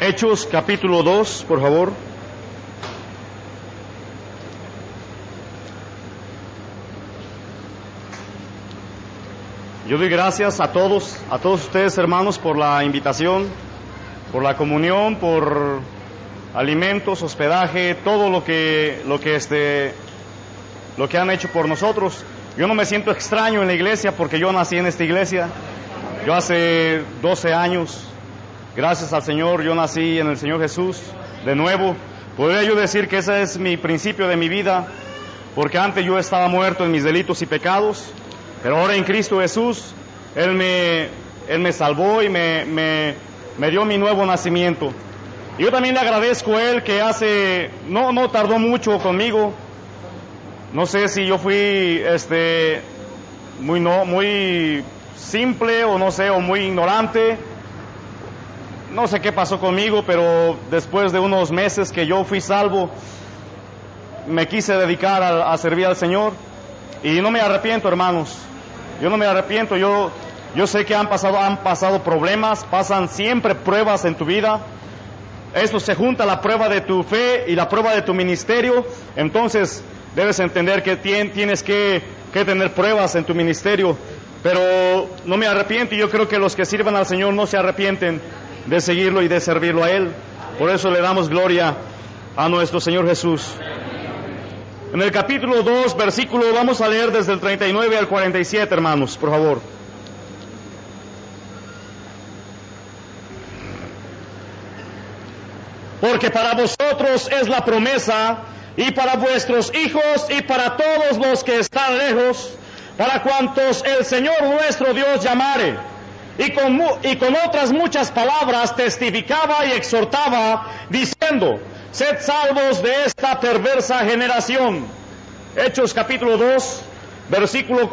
Hechos capítulo 2, por favor. Yo doy gracias a todos ustedes, hermanos, por la invitación, por la comunión, por alimentos, hospedaje, todo lo que han hecho por nosotros. Yo no me siento extraño en la iglesia porque yo nací en esta iglesia. Yo hace 12 años, gracias al Señor, yo nací en el Señor Jesús de nuevo. Podría yo decir que ese es mi principio de mi vida, porque antes yo estaba muerto en mis delitos y pecados, pero ahora en Cristo Jesús, Él me salvó y me dio mi nuevo nacimiento. Y yo también le agradezco a Él que no tardó mucho conmigo. No sé si yo fui muy simple o no sé, o muy ignorante. No sé qué pasó conmigo, pero después de unos meses que yo fui salvo, me quise dedicar a servir al Señor. Y no me arrepiento, hermanos. Yo no me arrepiento. Yo sé que han pasado problemas, pasan siempre pruebas en tu vida. Esto se junta la prueba de tu fe y la prueba de tu ministerio. Entonces debes entender que tienes que tener pruebas en tu ministerio. Pero no me arrepiento, y yo creo que los que sirvan al Señor no se arrepienten de seguirlo y de servirlo a Él. Por eso le damos gloria a nuestro Señor Jesús. En el capítulo 2, versículo, vamos a leer desde el 39 al 47, hermanos, por favor. Porque para vosotros es la promesa, y para vuestros hijos, y para todos los que están lejos, para cuantos el Señor nuestro Dios llamare. Y con otras muchas palabras testificaba y exhortaba, diciendo: sed salvos de esta perversa generación. Hechos capítulo 2, versículo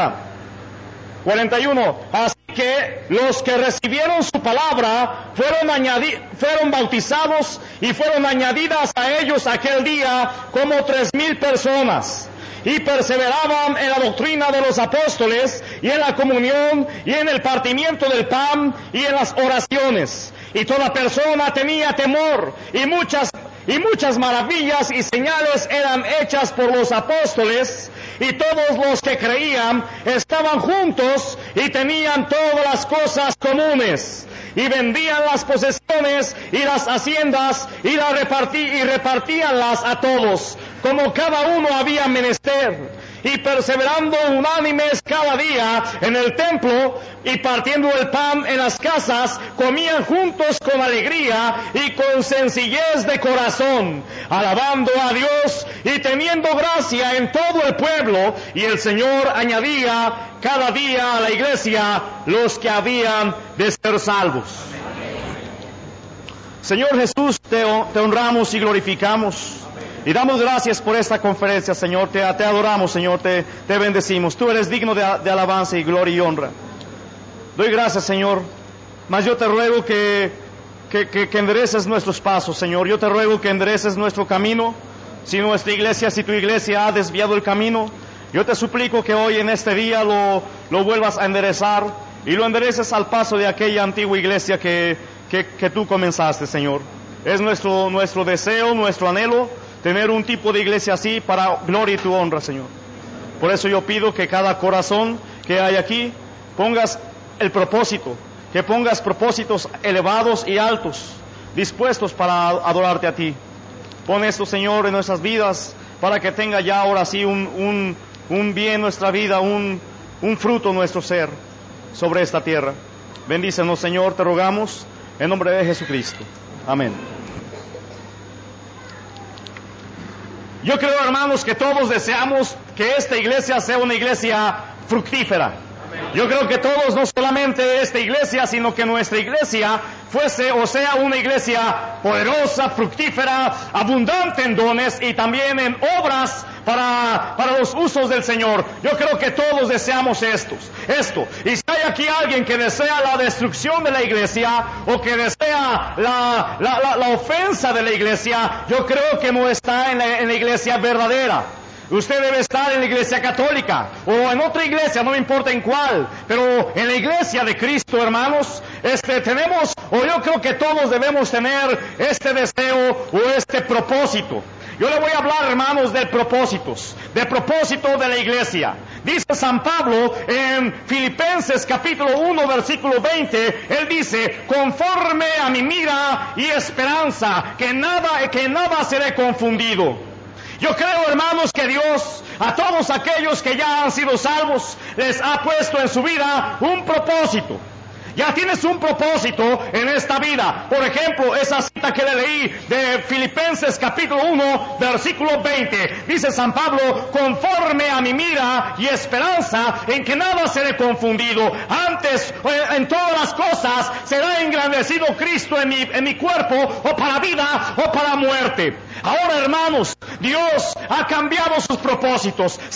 41. Así que los que recibieron su palabra fueron bautizados, y fueron añadidas a ellos aquel día como 3,000 personas. Y perseveraban en la doctrina de los apóstoles, y en la comunión, y en el partimiento del pan, y en las oraciones. Y toda persona tenía temor, y muchas maravillas y señales eran hechas por los apóstoles, y todos los que creían estaban juntos y tenían todas las cosas comunes, y vendían las posesiones y las haciendas y repartíanlas a todos, como cada uno había menester. Y perseverando unánimes cada día en el templo, y partiendo el pan en las casas, comían juntos con alegría y con sencillez de corazón, alabando a Dios y teniendo gracia en todo el pueblo. Y el Señor añadía cada día a la iglesia los que habían de ser salvos. Señor Jesús, te honramos y glorificamos. Y damos gracias por esta conferencia, Señor. Te adoramos, Señor. Te bendecimos. Tú eres digno de alabanza y gloria y honra. Doy gracias, Señor. Mas yo te ruego que endereces nuestros pasos, Señor. Yo te ruego que endereces nuestro camino. Si tu iglesia ha desviado el camino, yo te suplico que hoy en este día lo vuelvas a enderezar, y lo endereces al paso de aquella antigua iglesia que tú comenzaste, Señor. Es nuestro deseo, nuestro anhelo, tener un tipo de iglesia así para gloria y tu honra, Señor. Por eso yo pido que cada corazón que hay aquí pongas el propósito, que pongas propósitos elevados y altos, dispuestos para adorarte a ti. Pon esto, Señor, en nuestras vidas, para que tenga ya ahora sí un bien nuestra vida, un fruto nuestro ser sobre esta tierra. Bendícenos, Señor, te rogamos, en nombre de Jesucristo. Amén. Yo creo, hermanos, que todos deseamos que esta iglesia sea una iglesia fructífera. Yo creo que todos, no solamente esta iglesia, sino que nuestra iglesia sea una iglesia poderosa, fructífera, abundante en dones y también en obras para los usos del Señor. Yo creo que todos deseamos esto. Y si hay aquí alguien que desea la destrucción de la iglesia, o que desea la ofensa de la iglesia, yo creo que no está en la iglesia verdadera. Usted debe estar en la iglesia católica o en otra iglesia, no me importa en cuál, pero en la iglesia de Cristo, hermanos, tenemos, o yo creo que todos debemos tener este deseo o este propósito. Yo le voy a hablar, hermanos, del propósito de la iglesia. Dice San Pablo en Filipenses capítulo 1, versículo 20, él dice, conforme a mi mira y esperanza, que nada seré confundido. Yo creo, hermanos, que Dios a todos aquellos que ya han sido salvos les ha puesto en su vida un propósito. Ya tienes un propósito en esta vida. Por ejemplo, esa cita que le leí de Filipenses capítulo 1, versículo 20. Dice San Pablo, conforme a mi mira y esperanza en que nada seré confundido. Antes, en todas las cosas, será engrandecido Cristo en mi cuerpo, o para vida o para muerte. Ahora, hermanos, Dios ha cambiado sus propósitos. Si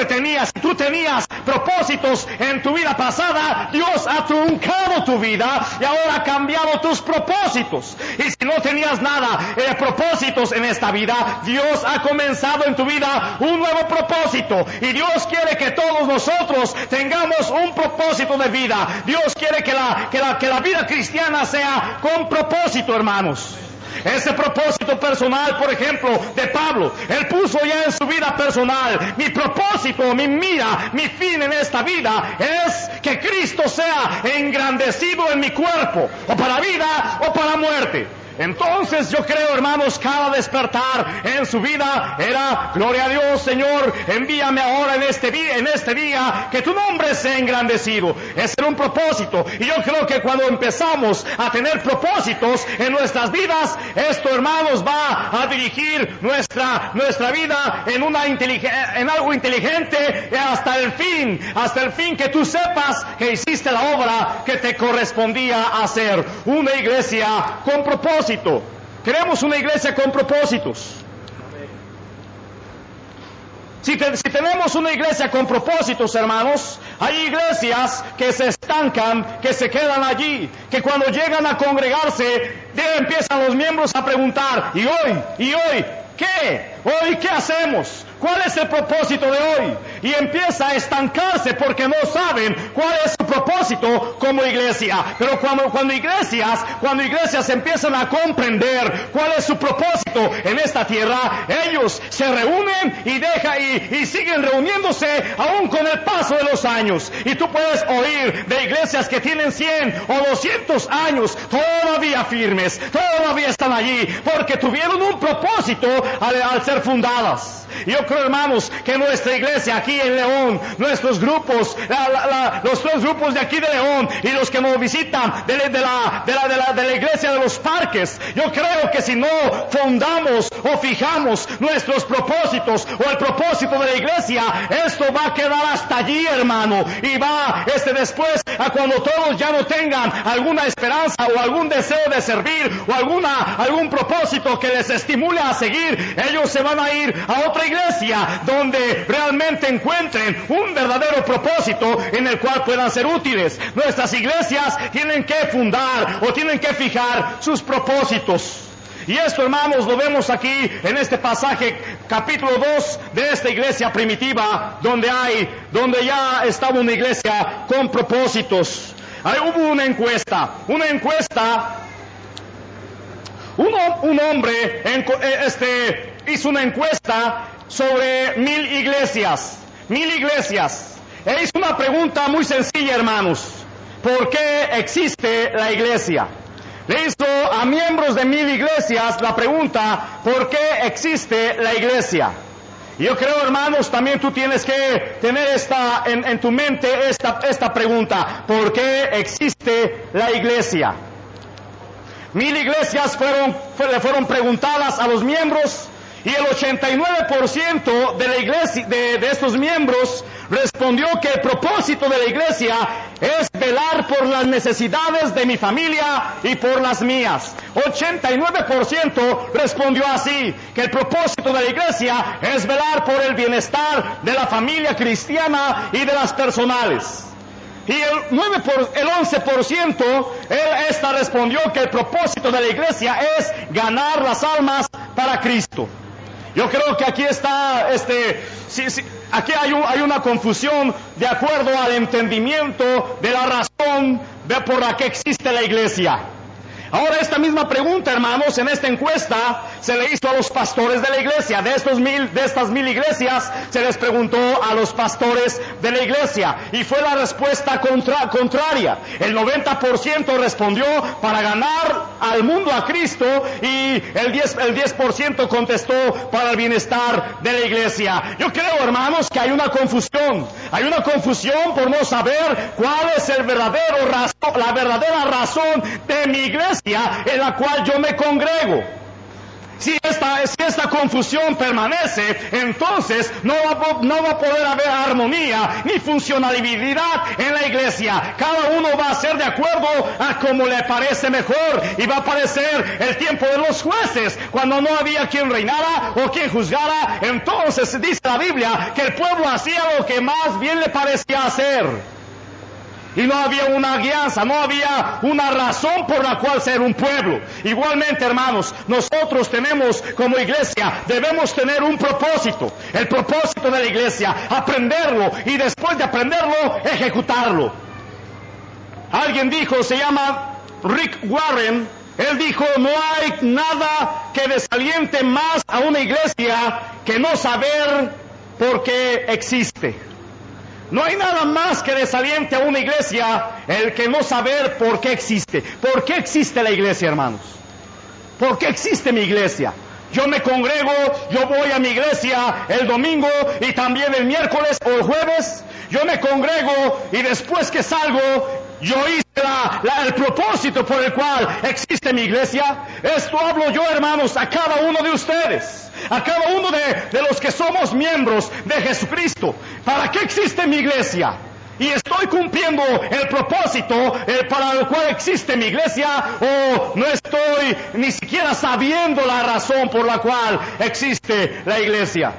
tú tenías propósitos en tu vida pasada, Dios ha truncado tu vida y ahora ha cambiado tus propósitos. Y si no tenías nada de propósitos en esta vida, Dios ha comenzado en tu vida un nuevo propósito. Y Dios quiere que todos nosotros tengamos un propósito de vida. Dios quiere que la vida cristiana sea con propósito, hermanos. Ese propósito personal, por ejemplo, de Pablo, él puso ya en su vida personal, mi propósito, mi mira, mi fin en esta vida es que Cristo sea engrandecido en mi cuerpo, o para vida o para muerte. Entonces yo creo, hermanos, cada despertar en su vida era, gloria a Dios, Señor, envíame ahora en este día que tu nombre sea engrandecido. Ese era un propósito. Y yo creo que cuando empezamos a tener propósitos en nuestras vidas, esto, hermanos, va a dirigir nuestra vida en algo inteligente hasta el fin que tú sepas que hiciste la obra que te correspondía hacer. Una iglesia con propósito. Queremos una iglesia con propósitos. Si tenemos una iglesia con propósitos, hermanos, hay iglesias que se estancan, que se quedan allí, que cuando llegan a congregarse, empiezan los miembros a preguntar, ¿y hoy qué? ¿Hoy qué hacemos? ¿Cuál es el propósito de hoy? Y empieza a estancarse porque no saben cuál es su propósito como iglesia. Pero cuando iglesias empiezan a comprender cuál es su propósito en esta tierra, ellos se reúnen y siguen reuniéndose aún con el paso de los años. Y tú puedes oír de iglesias que tienen 100 o 200 años todavía firmes, todavía están allí, porque tuvieron un propósito al ser fundadas. Y yo creo, hermanos, que nuestra iglesia aquí en León, nuestros grupos, los 3 grupos de aquí de León y los que nos visitan de la iglesia de los parques, yo creo que si no fundamos o fijamos nuestros propósitos o el propósito de la iglesia, esto va a quedar hasta allí, hermano, y va después a cuando todos ya no tengan alguna esperanza o algún deseo de servir o algún propósito que les estimule a seguir, ellos se van a ir a otra iglesia donde realmente encuentren un verdadero propósito en el cual puedan ser útiles. Nuestras iglesias tienen que fundar o tienen que fijar sus propósitos. Y esto, hermanos, lo vemos aquí en este pasaje, capítulo 2 de esta iglesia primitiva, donde ya estaba una iglesia con propósitos. Ahí hubo una encuesta, un hombre hizo una encuesta sobre 1000 iglesias. E hizo una pregunta muy sencilla, hermanos: ¿por qué existe la iglesia? Le hizo a miembros de 1000 iglesias la pregunta: ¿por qué existe la iglesia? Y yo creo, hermanos, también tú tienes que tener en tu mente esta pregunta: ¿por qué existe la iglesia? 1000 iglesias fueron preguntadas a los miembros, y el 89% de la iglesia, de estos miembros, respondió que el propósito de la iglesia es velar por las necesidades de mi familia y por las mías. 89% respondió así, que el propósito de la iglesia es velar por el bienestar de la familia cristiana y de las personales. Y el 11% respondió que el propósito de la iglesia es ganar las almas para Cristo. Yo creo que aquí está, aquí hay una confusión de acuerdo al entendimiento de la razón por la que existe la iglesia. Ahora, esta misma pregunta, hermanos, en esta encuesta se le hizo a los pastores de la iglesia. De estas 1000 iglesias se les preguntó a los pastores de la iglesia y fue la respuesta contraria. El 90% respondió para ganar al mundo a Cristo y el 10% contestó para el bienestar de la iglesia. Yo creo, hermanos, que hay una confusión. Hay una confusión por no saber cuál es la verdadera razón de mi iglesia en la cual yo me congrego. Si esta confusión permanece, entonces no va a poder haber armonía ni funcionalidad en la iglesia. Cada uno va a ser de acuerdo a como le parece mejor, y va a aparecer el tiempo de los jueces, cuando no había quien reinara o quien juzgara. Entonces dice la Biblia que el pueblo hacía lo que más bien le parecía hacer. Y no había una guianza, no había una razón por la cual ser un pueblo. Igualmente, hermanos, nosotros tenemos como iglesia, debemos tener un propósito. El propósito de la iglesia, aprenderlo y después de aprenderlo, ejecutarlo. Alguien dijo, se llama Rick Warren, él dijo, no hay nada que desaliente más a una iglesia que no saber por qué existe. No hay nada más que desaliente a una iglesia el que no saber por qué existe. ¿Por qué existe la iglesia, hermanos? ¿Por qué existe mi iglesia? Yo me congrego, yo voy a mi iglesia el domingo y también el miércoles o el jueves. Yo me congrego y después que salgo, yo hice el propósito por el cual existe mi iglesia. Esto hablo yo, hermanos, a cada uno de ustedes, a cada uno de los que somos miembros de Jesucristo. ¿Para qué existe mi iglesia? Y estoy cumpliendo el propósito para el cual existe mi iglesia, o no estoy ni siquiera sabiendo la razón por la cual existe la iglesia.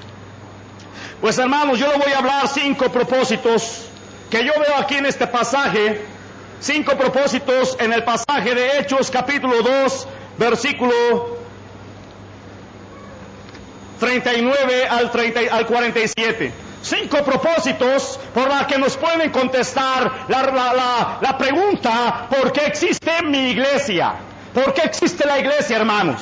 Pues, hermanos, yo le voy a hablar 5 propósitos que yo veo aquí en este pasaje. 5 propósitos en el pasaje de Hechos capítulo 2, versículo 39 al 47. 5 propósitos por los que nos pueden contestar la pregunta, ¿por qué existe mi iglesia? ¿Por qué existe la iglesia, hermanos?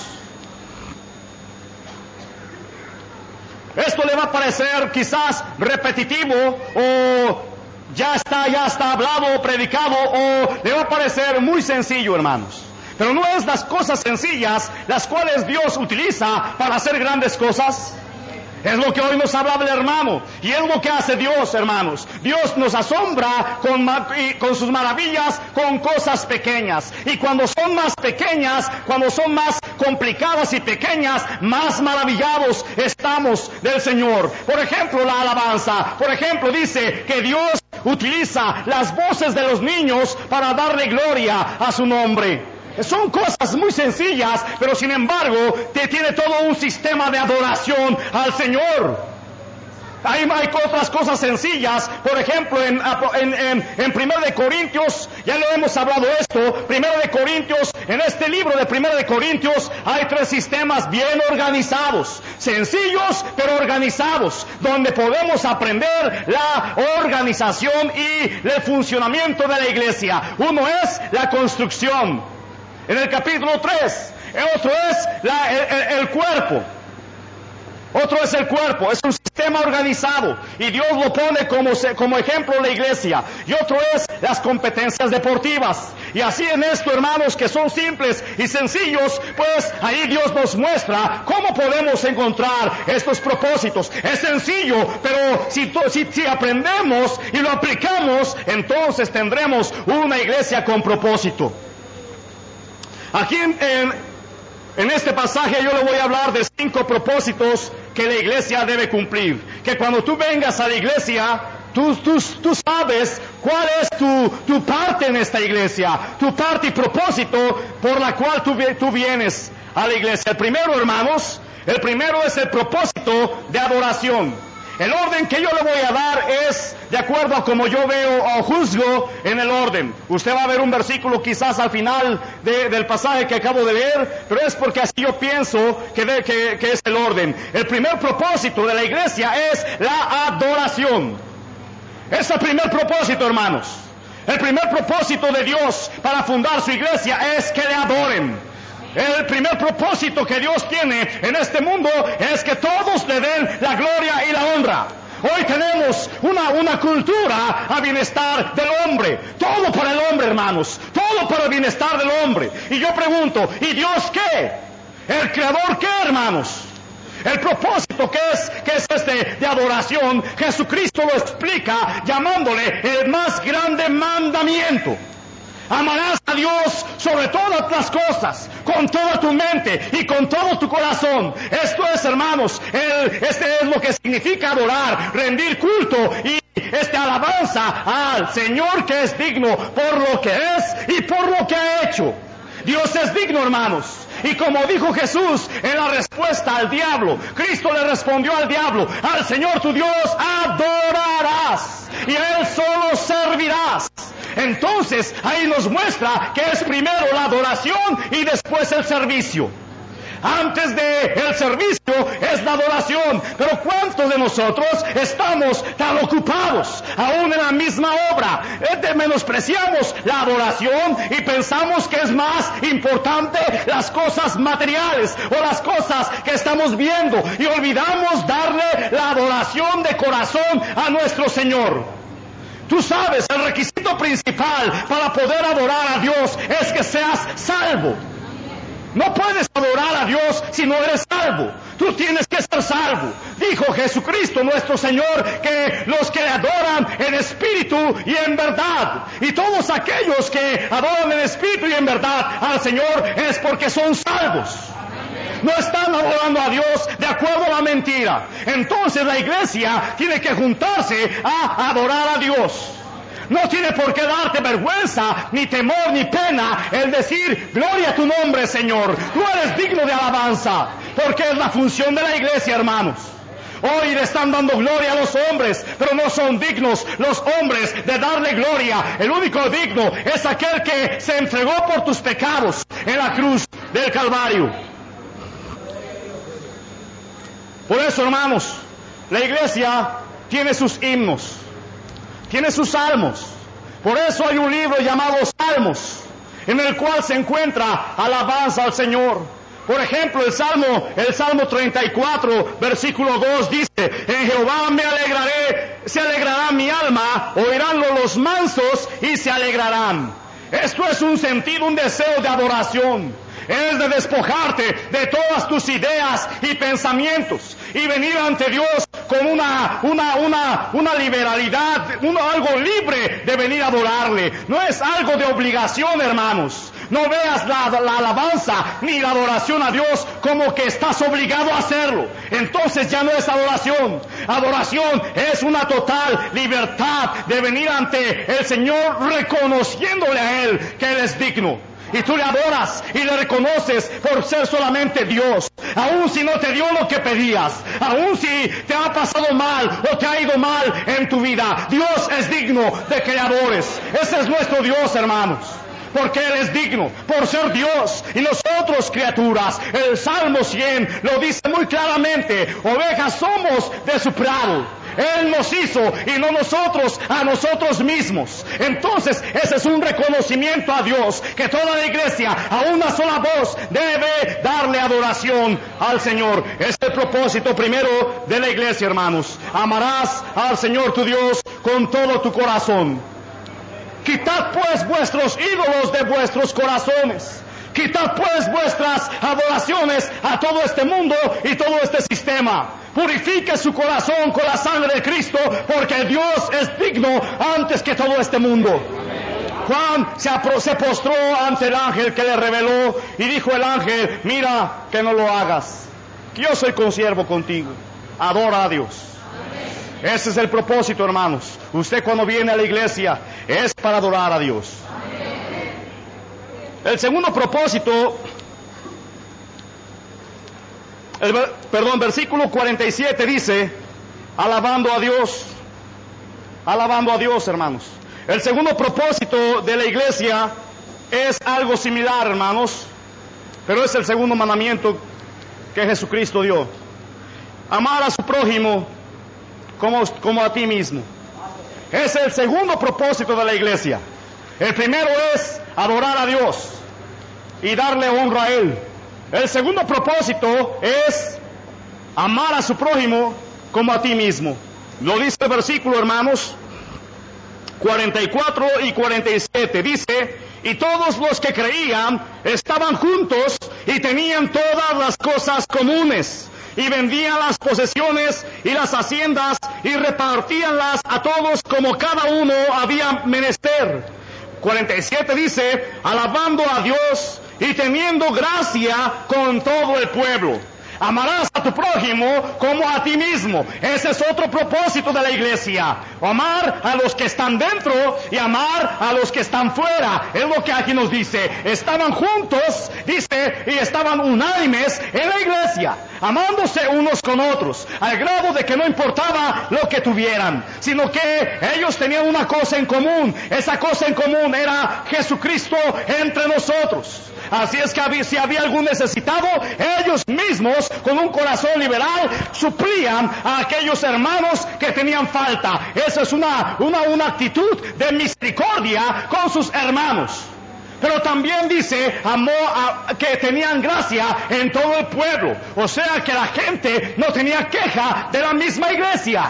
Esto le va a parecer quizás repetitivo, o ya está hablado, predicado, o le va a parecer muy sencillo, hermanos. Pero no es las cosas sencillas las cuales Dios utiliza para hacer grandes cosas. Es lo que hoy nos hablaba el hermano, y es lo que hace Dios, hermanos. Dios nos asombra con sus maravillas, con cosas pequeñas. Y cuando son más pequeñas, cuando son más complicadas y pequeñas, más maravillados estamos del Señor. Por ejemplo, la alabanza. Por ejemplo, dice que Dios utiliza las voces de los niños para darle gloria a su nombre. Son cosas muy sencillas, pero sin embargo, tiene todo un sistema de adoración al Señor. Hay otras cosas sencillas. Por ejemplo, en 1 de Corintios, ya lo hemos hablado esto, 1 de Corintios, en este libro de 1 de Corintios, hay 3 sistemas bien organizados, sencillos pero organizados, donde podemos aprender la organización y el funcionamiento de la iglesia. Uno es la construcción. En el capítulo 3, otro es el cuerpo. Otro es el cuerpo, es un sistema organizado, y Dios lo pone como ejemplo la iglesia. Y otro es las competencias deportivas. Y así en esto, hermanos, que son simples y sencillos, pues ahí Dios nos muestra cómo podemos encontrar estos propósitos. Es sencillo, pero si aprendemos y lo aplicamos, entonces tendremos una iglesia con propósito. Aquí en este pasaje yo le voy a hablar de 5 propósitos que la iglesia debe cumplir. Que cuando tú vengas a la iglesia, tú sabes cuál es tu parte en esta iglesia, tu parte y propósito por la cual tú vienes a la iglesia. El primero, hermanos, es el propósito de adoración. El orden que yo le voy a dar es de acuerdo a como yo veo o juzgo en el orden. Usted va a ver un versículo quizás al final del pasaje que acabo de leer, pero es porque así yo pienso que es el orden. El primer propósito de la iglesia es la adoración. Es el primer propósito, hermanos. El primer propósito de Dios para fundar su iglesia es que le adoren. El primer propósito que Dios tiene en este mundo es que todos le den la gloria y la honra. Hoy tenemos una cultura a bienestar del hombre. Todo para el hombre, hermanos. Todo para el bienestar del hombre. Y yo pregunto, ¿y Dios qué? ¿El Creador qué, hermanos? El propósito que es este de adoración, Jesucristo lo explica llamándole el más grande mandamiento. Amarás a Dios sobre todas las cosas, con toda tu mente y con todo tu corazón. Esto es, hermanos, este es lo que significa adorar, rendir culto y alabanza al Señor, que es digno por lo que es y por lo que ha hecho. Dios es digno, hermanos. Y como dijo Jesús en la respuesta al diablo, Cristo le respondió al diablo: al Señor tu Dios adorarás y a Él solo servirás. Entonces ahí nos muestra que es primero la adoración y después el servicio. Antes del servicio es la adoración. Pero ¿cuántos de nosotros estamos tan ocupados aún en la misma obra? Menospreciamos la adoración y pensamos que es más importante las cosas materiales o las cosas que estamos viendo, y olvidamos darle la adoración de corazón a nuestro Señor. Tú sabes, el requisito principal para poder adorar a Dios es que seas salvo. No puedes adorar a Dios si no eres salvo. Tú tienes que ser salvo. Dijo Jesucristo nuestro Señor que los que adoran en espíritu y en verdad, y todos aquellos que adoran en espíritu y en verdad al Señor, es porque son salvos. No están adorando a Dios de acuerdo a la mentira. Entonces la iglesia tiene que juntarse a adorar a Dios. No tiene por qué darte vergüenza, ni temor, ni pena el decir: gloria a tu nombre, Señor. Tú eres digno de alabanza, porque es la función de la iglesia, hermanos. Hoy le están dando gloria a los hombres, pero no son dignos los hombres de darle gloria. El único digno es aquel que se entregó por tus pecados en la cruz del Calvario. Por eso, hermanos, la iglesia tiene sus himnos, tiene sus salmos. Por eso hay un libro llamado Salmos, en el cual se encuentra alabanza al Señor. Por ejemplo, el Salmo 34, versículo 2 dice: en Jehová me alegraré, se alegrará mi alma, oiránlo los mansos y se alegrarán. Esto es un sentido, un deseo de adoración. Es de despojarte de todas tus ideas y pensamientos y venir ante Dios con una liberalidad, algo libre de venir a adorarle. No es algo de obligación, hermanos. No veas la alabanza ni la adoración a Dios como que estás obligado a hacerlo. Entonces ya no es adoración. Adoración es una total libertad de venir ante el Señor reconociéndole a Él que Él es digno. Y tú le adoras y le reconoces por ser solamente Dios. Aun si no te dio lo que pedías, aun si te ha pasado mal o te ha ido mal en tu vida, Dios es digno de que le adores. Ese es nuestro Dios, hermanos, porque Él es digno por ser Dios y nosotros criaturas. El Salmo 100 lo dice muy claramente: ovejas somos de su prado. Él nos hizo y no nosotros a nosotros mismos. Entonces ese es un reconocimiento a Dios, que toda la iglesia a una sola voz debe darle adoración al Señor. Es el propósito primero de la iglesia, hermanos. Amarás al Señor tu Dios con todo tu corazón. Quitad pues vuestros ídolos de vuestros corazones. Quitad pues vuestras adoraciones a todo este mundo y todo este sistema. Purifique su corazón con la sangre de Cristo, porque Dios es digno antes que todo este mundo. Juan se postró ante el ángel que le reveló y dijo el ángel: mira que no lo hagas, que yo soy consiervo contigo. Adora a Dios. Ese es el propósito, hermanos. Usted cuando viene a la iglesia es para adorar a Dios. El segundo propósito, versículo 47 dice: alabando a Dios. Alabando a Dios, hermanos. El segundo propósito de la iglesia es algo similar, hermanos, pero es el segundo mandamiento que Jesucristo dio. Amar a su prójimo como a ti mismo. Es el segundo propósito de la iglesia. El primero es adorar a Dios y darle honra a Él. El segundo propósito es amar a su prójimo como a ti mismo. Lo dice el versículo, hermanos, 44 y 47. Dice: y todos los que creían estaban juntos y tenían todas las cosas comunes, y vendían las posesiones y las haciendas y repartíanlas a todos como cada uno había menester. 47 dice: alabando a Dios y teniendo gracia con todo el pueblo. Amarás a tu prójimo como a ti mismo. Ese es otro propósito de la iglesia. Amar a los que están dentro y amar a los que están fuera. Es lo que aquí nos dice. Estaban juntos, dice, y estaban unánimes en la iglesia, amándose unos con otros, al grado de que no importaba lo que tuvieran, sino que ellos tenían una cosa en común. Esa cosa en común era Jesucristo entre nosotros. Así es que si había algún necesitado, ellos mismos, con un corazón liberal, suplían a aquellos hermanos que tenían falta. Esa es una actitud de misericordia con sus hermanos. Pero también dice, que tenían gracia en todo el pueblo. O sea que la gente no tenía queja de la misma iglesia.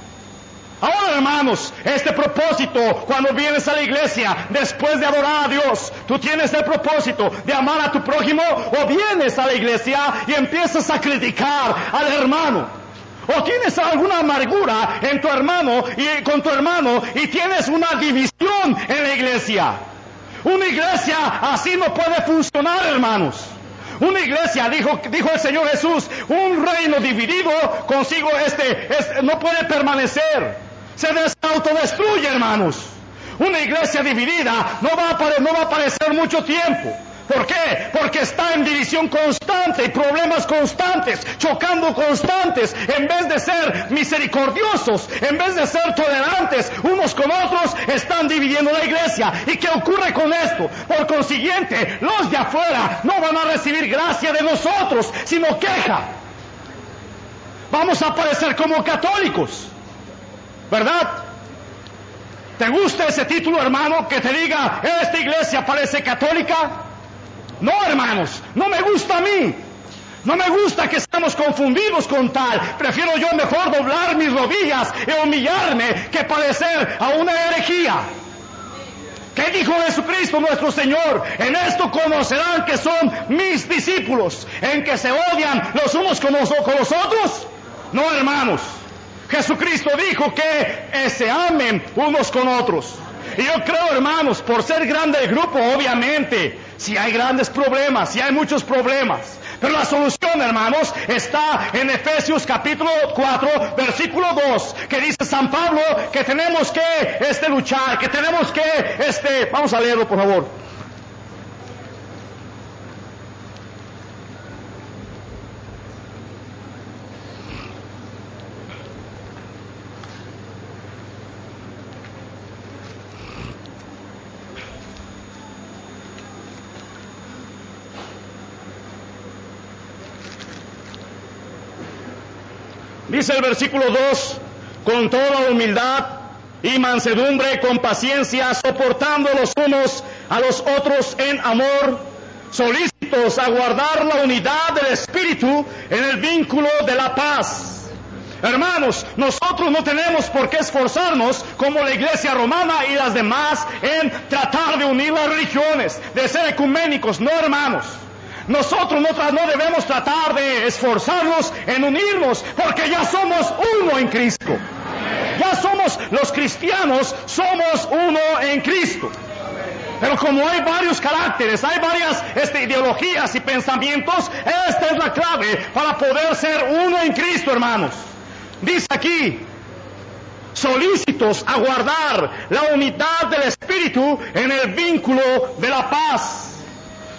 Ahora, hermanos, este propósito, cuando vienes a la iglesia, después de adorar a Dios, tú tienes el propósito de amar a tu prójimo, o vienes a la iglesia y empiezas a criticar al hermano, o tienes alguna amargura en tu hermano y con tu hermano, y tienes una división en la iglesia. Una iglesia así no puede funcionar, hermanos. Una iglesia, dijo el Señor Jesús, un reino dividido consigo no puede permanecer. Se autodestruye, hermanos. Una iglesia dividida no va a aparecer mucho tiempo. ¿Por qué? Porque está en división constante y problemas constantes, chocando constantes. En vez de ser misericordiosos, en vez de ser tolerantes unos con otros, están dividiendo la iglesia. ¿Y qué ocurre con esto? Por consiguiente, los de afuera no van a recibir gracia de nosotros, sino queja. Vamos a parecer como católicos, ¿verdad? ¿Te gusta ese título, hermano, que te diga, esta iglesia parece católica? No, hermanos, no me gusta a mí. No me gusta que estemos confundidos con tal. Prefiero yo mejor doblar mis rodillas y humillarme que padecer a una herejía. ¿Qué dijo Jesucristo nuestro Señor? En esto conocerán que son mis discípulos, en que se odian los unos con los otros. No, hermanos. Jesucristo dijo que se amen unos con otros. Y yo creo, hermanos, por ser grande el grupo, obviamente, si hay grandes problemas, si hay muchos problemas, pero la solución, hermanos, está en Efesios capítulo 4, versículo 2, que dice San Pablo que tenemos que luchar, que tenemos que, vamos a leerlo, por favor. Dice el versículo 2, con toda humildad y mansedumbre, con paciencia, soportando los unos a los otros en amor, solícitos a guardar la unidad del Espíritu en el vínculo de la paz. Hermanos, nosotros no tenemos por qué esforzarnos como la iglesia romana y las demás en tratar de unir las religiones, de ser ecuménicos, no, hermanos. Nosotros no debemos tratar de esforzarnos en unirnos, porque ya somos uno en Cristo. Ya somos los cristianos, somos uno en Cristo. Pero como hay varios caracteres, hay varias ideologías y pensamientos, esta es la clave para poder ser uno en Cristo, hermanos. Dice aquí, solícitos a guardar la unidad del Espíritu en el vínculo de la paz.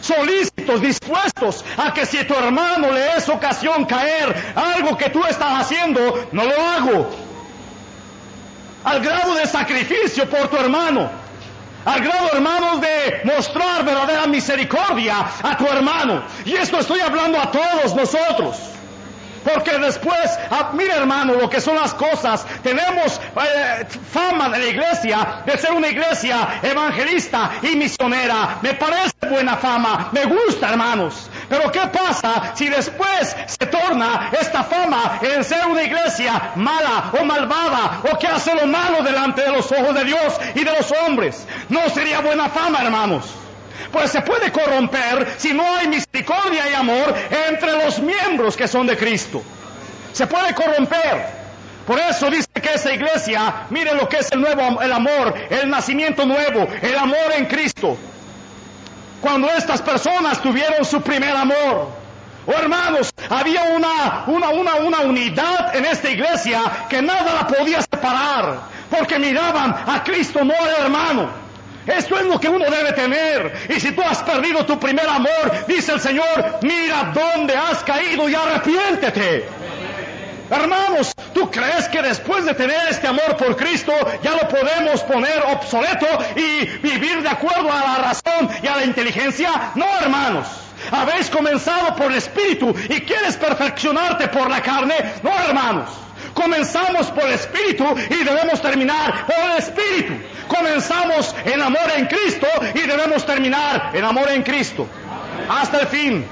solícitos, dispuestos a que si tu hermano le es ocasión caer algo que tú estás haciendo, no lo hago. Al grado de sacrificio por tu hermano. Al grado, hermanos, de mostrar verdadera misericordia a tu hermano. Y esto estoy hablando a todos nosotros. Porque después, mira hermano, lo que son las cosas. Tenemos fama de la iglesia, de ser una iglesia evangelista y misionera. Me parece buena fama, me gusta, hermanos. Pero ¿qué pasa si después se torna esta fama en ser una iglesia mala o malvada, o que hace lo malo delante de los ojos de Dios y de los hombres? No sería buena fama, hermanos. Pues se puede corromper si no hay misericordia y amor entre los miembros que son de Cristo. Se puede corromper. Por eso dice que esa iglesia, miren lo que es el amor, el nacimiento nuevo, el amor en Cristo. Cuando estas personas tuvieron su primer amor, hermanos, había una unidad en esta iglesia que nada la podía separar, porque miraban a Cristo, no al hermano. Esto es lo que uno debe tener. Y si tú has perdido tu primer amor, dice el Señor, mira dónde has caído y arrepiéntete. Hermanos, ¿tú crees que después de tener este amor por Cristo ya lo podemos poner obsoleto y vivir de acuerdo a la razón y a la inteligencia? No, hermanos. Habéis comenzado por el Espíritu y quieres perfeccionarte por la carne. No, hermanos. Comenzamos por el Espíritu y debemos terminar por el Espíritu. Comenzamos en amor en Cristo y debemos terminar en amor en Cristo. Hasta el fin.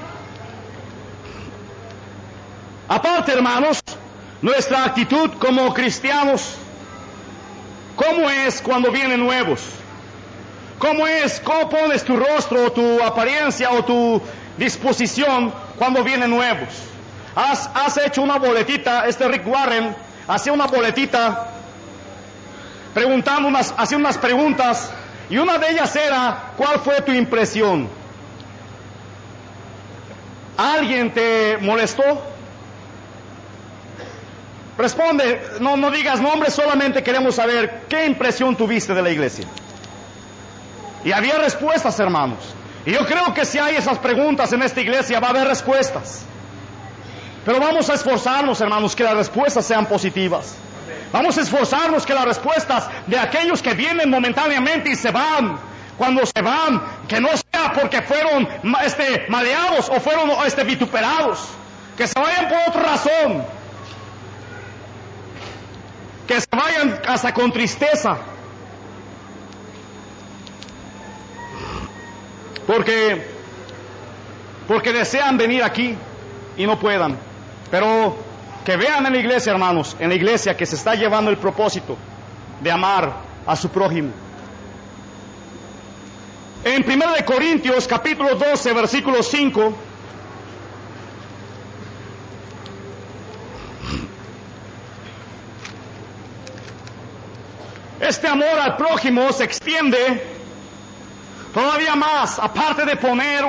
Aparte, hermanos, nuestra actitud como cristianos, ¿cómo es cuando vienen nuevos? ¿Cómo es? ¿Cómo pones tu rostro, tu apariencia o tu disposición cuando vienen nuevos? Has hecho una boletita, Rick Warren hacía una boletita hacía unas preguntas, y una de ellas era, ¿cuál fue tu impresión? ¿Alguien te molestó? Responde, no digas nombres, solamente queremos saber qué impresión tuviste de la iglesia. Y había respuestas, hermanos. Y yo creo que si hay esas preguntas en esta iglesia va a haber respuestas. Pero vamos a esforzarnos, hermanos, que las respuestas sean positivas. Vamos a esforzarnos que las respuestas de aquellos que vienen momentáneamente y se van, cuando se van, que no sea porque fueron maleados o fueron vituperados, que se vayan por otra razón, que se vayan hasta con tristeza, porque desean venir aquí y no puedan. Pero que vean en la iglesia, hermanos, en la iglesia que se está llevando el propósito de amar a su prójimo. En 1 Corintios capítulo 12, versículo 5, este amor al prójimo se extiende todavía más, aparte de poner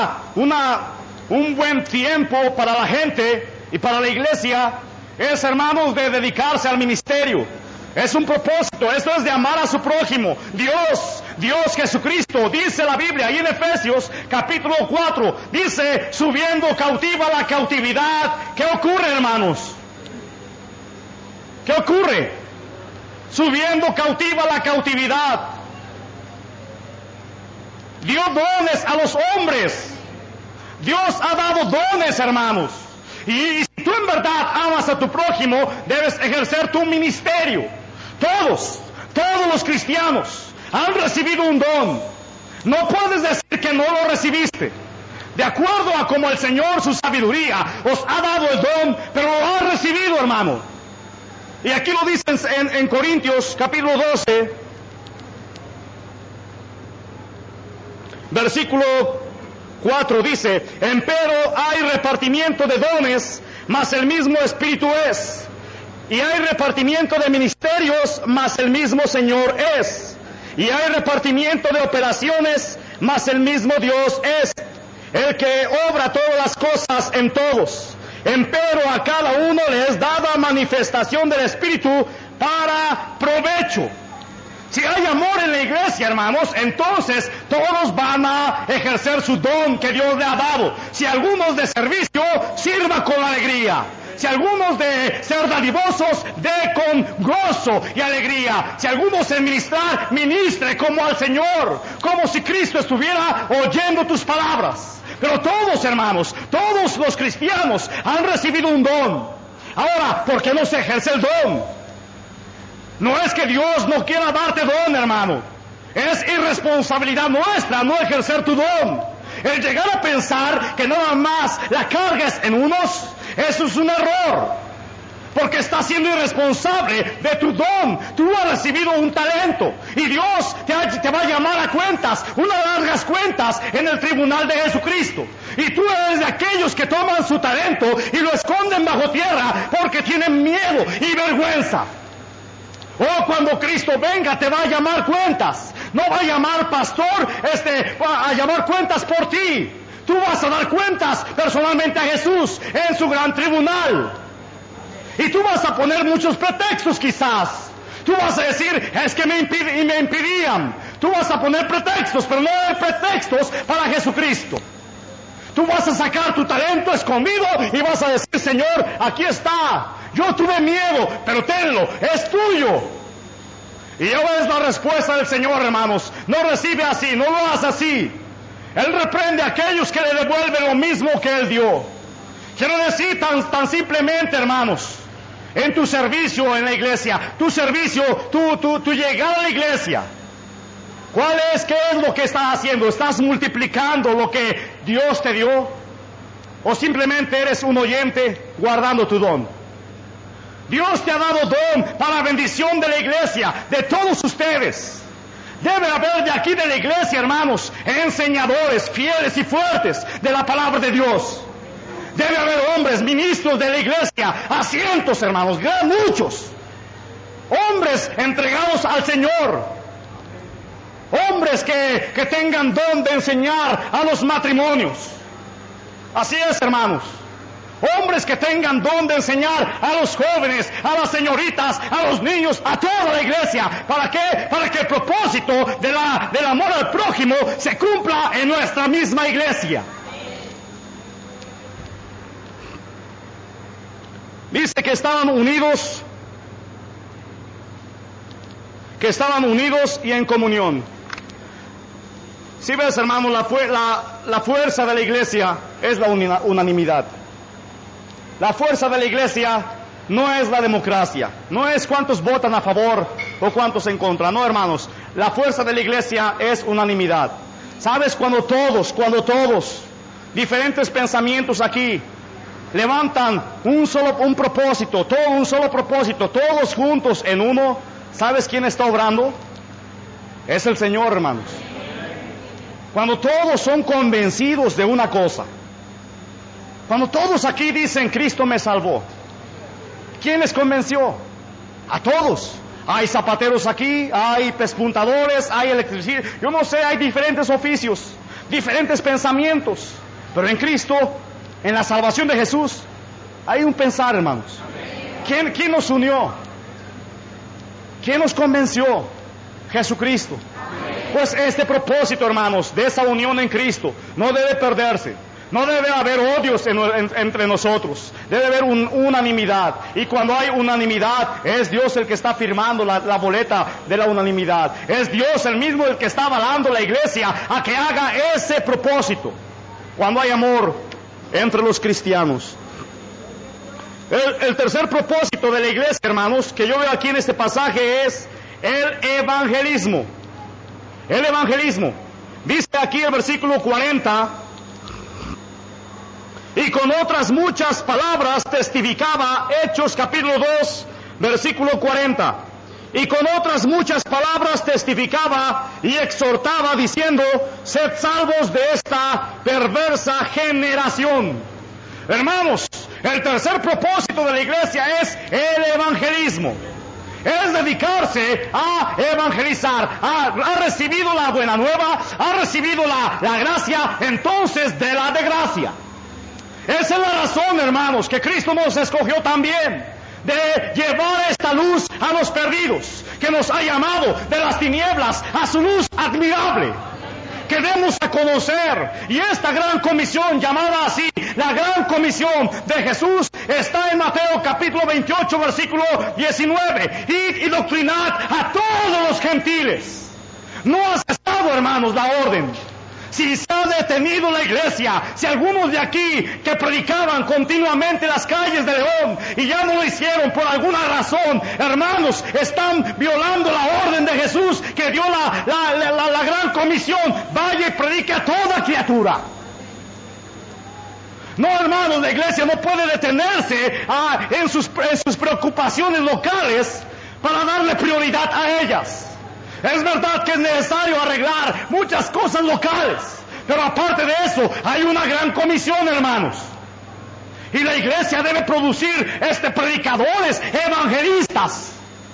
un buen tiempo para la gente y para la iglesia, es, hermanos, de dedicarse al ministerio. Es un propósito, esto es de amar a su prójimo. Dios Jesucristo, dice la Biblia, y en Efesios capítulo 4, dice, subiendo cautiva la cautividad. ¿Qué ocurre, hermanos? ¿Qué ocurre? Subiendo cautiva la cautividad. Dio dones a los hombres. Dios ha dado dones, hermanos. Y si tú en verdad amas a tu prójimo, debes ejercer tu ministerio. Todos los cristianos han recibido un don. No puedes decir que no lo recibiste. De acuerdo a como el Señor, su sabiduría, os ha dado el don, pero lo has recibido, hermano. Y aquí lo dicen en Corintios capítulo 12, versículo 4, dice, empero hay repartimiento de dones, mas el mismo Espíritu es. Y hay repartimiento de ministerios, mas el mismo Señor es. Y hay repartimiento de operaciones, mas el mismo Dios es, el que obra todas las cosas en todos. Empero a cada uno le es dada manifestación del Espíritu para provecho. Si hay amor en la iglesia, hermanos, entonces todos van a ejercer su don que Dios le ha dado. Si algunos de servicio, sirva con alegría. Si algunos de ser dadivosos, dé con gozo y alegría. Si algunos en ministrar, ministre como al Señor, como si Cristo estuviera oyendo tus palabras. Pero todos, hermanos, todos los cristianos han recibido un don. Ahora, ¿por qué no se ejerce el don? No es que Dios no quiera darte don, hermano. Es irresponsabilidad nuestra no ejercer tu don. El llegar a pensar que nada más la cargas en unos, eso es un error. Porque estás siendo irresponsable de tu don. Tú has recibido un talento y Dios te va a llamar a cuentas, unas largas cuentas en el tribunal de Jesucristo. Y tú eres de aquellos que toman su talento y lo esconden bajo tierra porque tienen miedo y vergüenza. Oh, cuando Cristo venga te va a llamar cuentas. No va a llamar pastor, va a llamar cuentas por ti. Tú vas a dar cuentas personalmente a Jesús en su gran tribunal. Y tú vas a poner muchos pretextos quizás. Tú vas a decir, es que me impidían. Tú vas a poner pretextos, pero no hay pretextos para Jesucristo. Tú vas a sacar tu talento escondido y vas a decir, Señor, aquí está. Yo tuve miedo, pero tenlo, es tuyo. Y ya ves la respuesta del Señor, hermanos. No recibe así, no lo hace así. Él reprende a aquellos que le devuelven lo mismo que Él dio. Quiero decir tan simplemente, hermanos, en tu servicio en la iglesia, tu servicio, tu llegada a la iglesia, ¿qué es lo que estás haciendo? ¿Estás multiplicando lo que Dios te dio? ¿O simplemente eres un oyente guardando tu don? Dios te ha dado don para la bendición de la iglesia, de todos ustedes. Debe haber de aquí de la iglesia, hermanos, enseñadores fieles y fuertes de la palabra de Dios. Debe haber hombres, ministros de la iglesia, a cientos, hermanos, muchos. Hombres entregados al Señor. Hombres que tengan don de enseñar a los matrimonios. Así es, hermanos. Hombres que tengan don de enseñar a los jóvenes, a las señoritas, a los niños, a toda la iglesia. ¿Para qué? Para que el propósito del amor al prójimo se cumpla en nuestra misma iglesia. Dice que estaban unidos y en comunión. Si ves, hermano, la fuerza de la iglesia es la unanimidad. La fuerza de la iglesia no es la democracia, no es cuántos votan a favor o cuántos en contra, no, hermanos. La fuerza de la iglesia es unanimidad. ¿Sabes? Cuando todos, diferentes pensamientos aquí, levantan un solo propósito, todos juntos en uno, ¿sabes quién está obrando? Es el Señor, hermanos. Cuando todos son convencidos de una cosa, cuando todos aquí dicen, Cristo me salvó, ¿quién les convenció? A todos. Hay zapateros aquí, hay pespuntadores, hay electricidad, yo no sé, hay diferentes oficios, diferentes pensamientos, pero en Cristo, en la salvación de Jesús, hay un pensar, hermanos. ¿Quién nos unió? ¿Quién nos convenció? Jesucristo. Pues este propósito, hermanos, de esa unión en Cristo, no debe perderse. No debe haber odios entre nosotros. Debe haber unanimidad. Y cuando hay unanimidad, es Dios el que está firmando la boleta de la unanimidad. Es Dios el mismo el que está avalando la iglesia a que haga ese propósito. Cuando hay amor entre los cristianos. El tercer propósito de la iglesia, hermanos, que yo veo aquí en este pasaje es el evangelismo. El evangelismo. Dice aquí el versículo 40... Y con otras muchas palabras testificaba, Hechos capítulo 2, versículo 40. Y con otras muchas palabras testificaba y exhortaba diciendo, sed salvos de esta perversa generación. Hermanos, el tercer propósito de la iglesia es el evangelismo. Es dedicarse a evangelizar. Ha recibido la buena nueva, ha recibido la gracia, entonces de la desgracia. Esa es la razón, hermanos, que Cristo nos escogió también. de llevar esta luz a los perdidos, que nos ha llamado de las tinieblas a su luz admirable. Queremos a conocer, y esta gran comisión, llamada así, la gran comisión de Jesús, está en Mateo capítulo 28, versículo 19. Id y doctrinad a todos los gentiles. No ha cesado, hermanos, la orden. Si se ha detenido la iglesia, si algunos de aquí que predicaban continuamente en las calles de León y ya no lo hicieron por alguna razón, hermanos, están violando la orden de Jesús que dio la gran comisión: vaya y predique a toda criatura. No, hermanos, la iglesia no puede detenerse en sus preocupaciones locales para darle prioridad a ellas. Es verdad que es necesario arreglar muchas cosas locales, pero aparte de eso, hay una gran comisión, hermanos. Y la iglesia debe producir predicadores, evangelistas.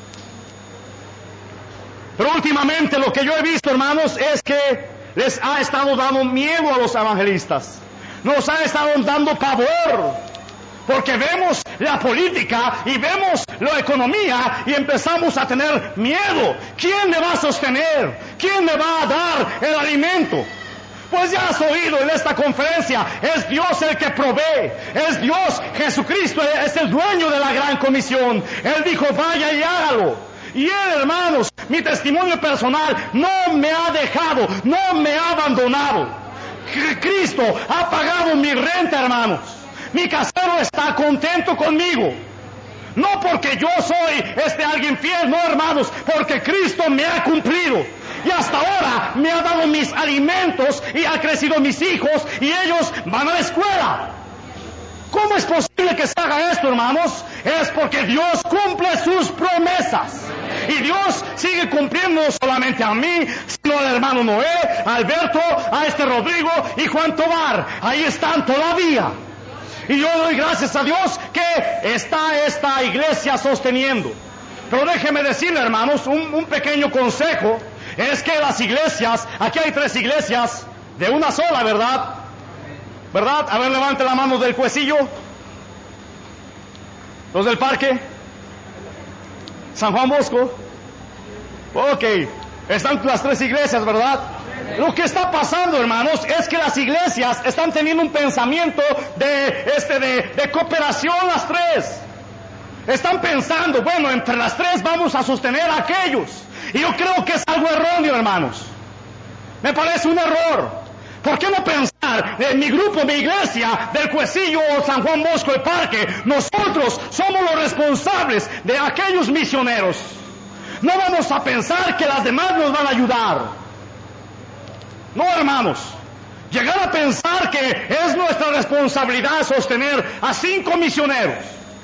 Pero últimamente lo que yo he visto, hermanos, es que les ha estado dando miedo a los evangelistas. Nos ha estado dando pavor. Porque vemos la política y vemos la economía y empezamos a tener miedo. ¿Quién me va a sostener? ¿Quién me va a dar el alimento? Pues ya has oído en esta conferencia, es Dios el que provee, es Dios, Jesucristo es el dueño de la gran comisión. Él dijo: vaya y hágalo. Y Él, hermanos, mi testimonio personal, no me ha dejado, no me ha abandonado. Cristo ha pagado mi renta, hermanos. Mi casero está contento conmigo. No porque yo soy alguien fiel, no, hermanos, porque Cristo me ha cumplido. Y hasta ahora me ha dado mis alimentos y ha crecido mis hijos y ellos van a la escuela. ¿Cómo es posible que se haga esto, hermanos? Es porque Dios cumple sus promesas. Y Dios sigue cumpliendo no solamente a mí, sino al hermano Noé, a Alberto, a Rodrigo y Juan Tobar. Ahí están todavía. Y yo doy gracias a Dios que está esta iglesia sosteniendo. Pero déjeme decirle, hermanos, un pequeño consejo. Es que las iglesias, aquí hay 3 iglesias de una sola, ¿verdad? ¿Verdad? A ver, levante la mano del Cuecillo. Los del Parque. San Juan Bosco. Ok, están las 3 iglesias, ¿verdad? Lo que está pasando, hermanos, es que las iglesias están teniendo un pensamiento de cooperación, las 3. Están pensando, bueno, entre las 3 vamos a sostener a aquellos. Y yo creo que es algo erróneo, hermanos. Me parece un error. ¿Por qué no pensar en mi grupo, mi iglesia, del Cuecillo o San Juan Bosco, el Parque? Nosotros somos los responsables de aquellos misioneros. No vamos a pensar que las demás nos van a ayudar. No, hermanos, llegar a pensar que es nuestra responsabilidad sostener a 5 misioneros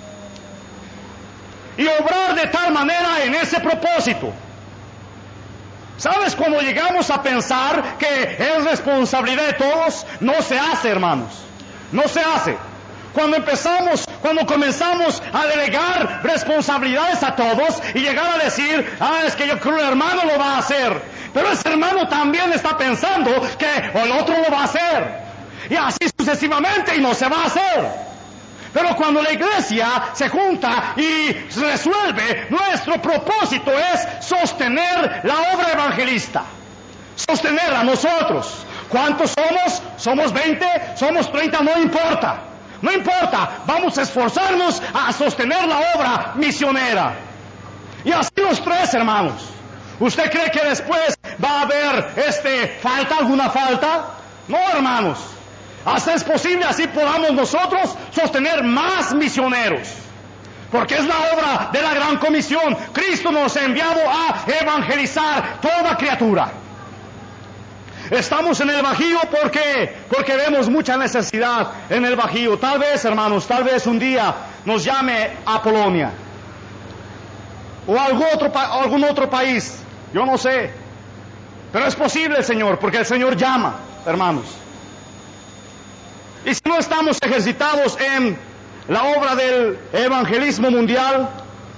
y obrar de tal manera en ese propósito. ¿Sabes? Cuando llegamos a pensar que es responsabilidad de todos, no se hace, hermanos, no se hace. Cuando comenzamos a delegar responsabilidades a todos y llegar a decir: es que yo creo que el hermano lo va a hacer, pero ese hermano también está pensando que el otro lo va a hacer, y así sucesivamente, y no se va a hacer. Pero cuando la iglesia se junta y resuelve, nuestro propósito es sostener la obra evangelista, sostenerla nosotros. ¿Cuántos somos? ¿Somos 20? ¿Somos 30? No importa. No importa, vamos a esforzarnos a sostener la obra misionera. Y así los 3, hermanos. ¿Usted cree que después va a haber alguna falta? No, hermanos. Hasta es posible, así podamos nosotros sostener más misioneros. Porque es la obra de la gran comisión. Cristo nos ha enviado a evangelizar toda criatura. Estamos en el Bajío porque vemos mucha necesidad en el Bajío. Tal vez, hermanos, un día nos llame a Polonia o algún otro país, yo no sé, pero es posible, Señor, porque el Señor llama, hermanos. Y si no estamos ejercitados en la obra del evangelismo mundial,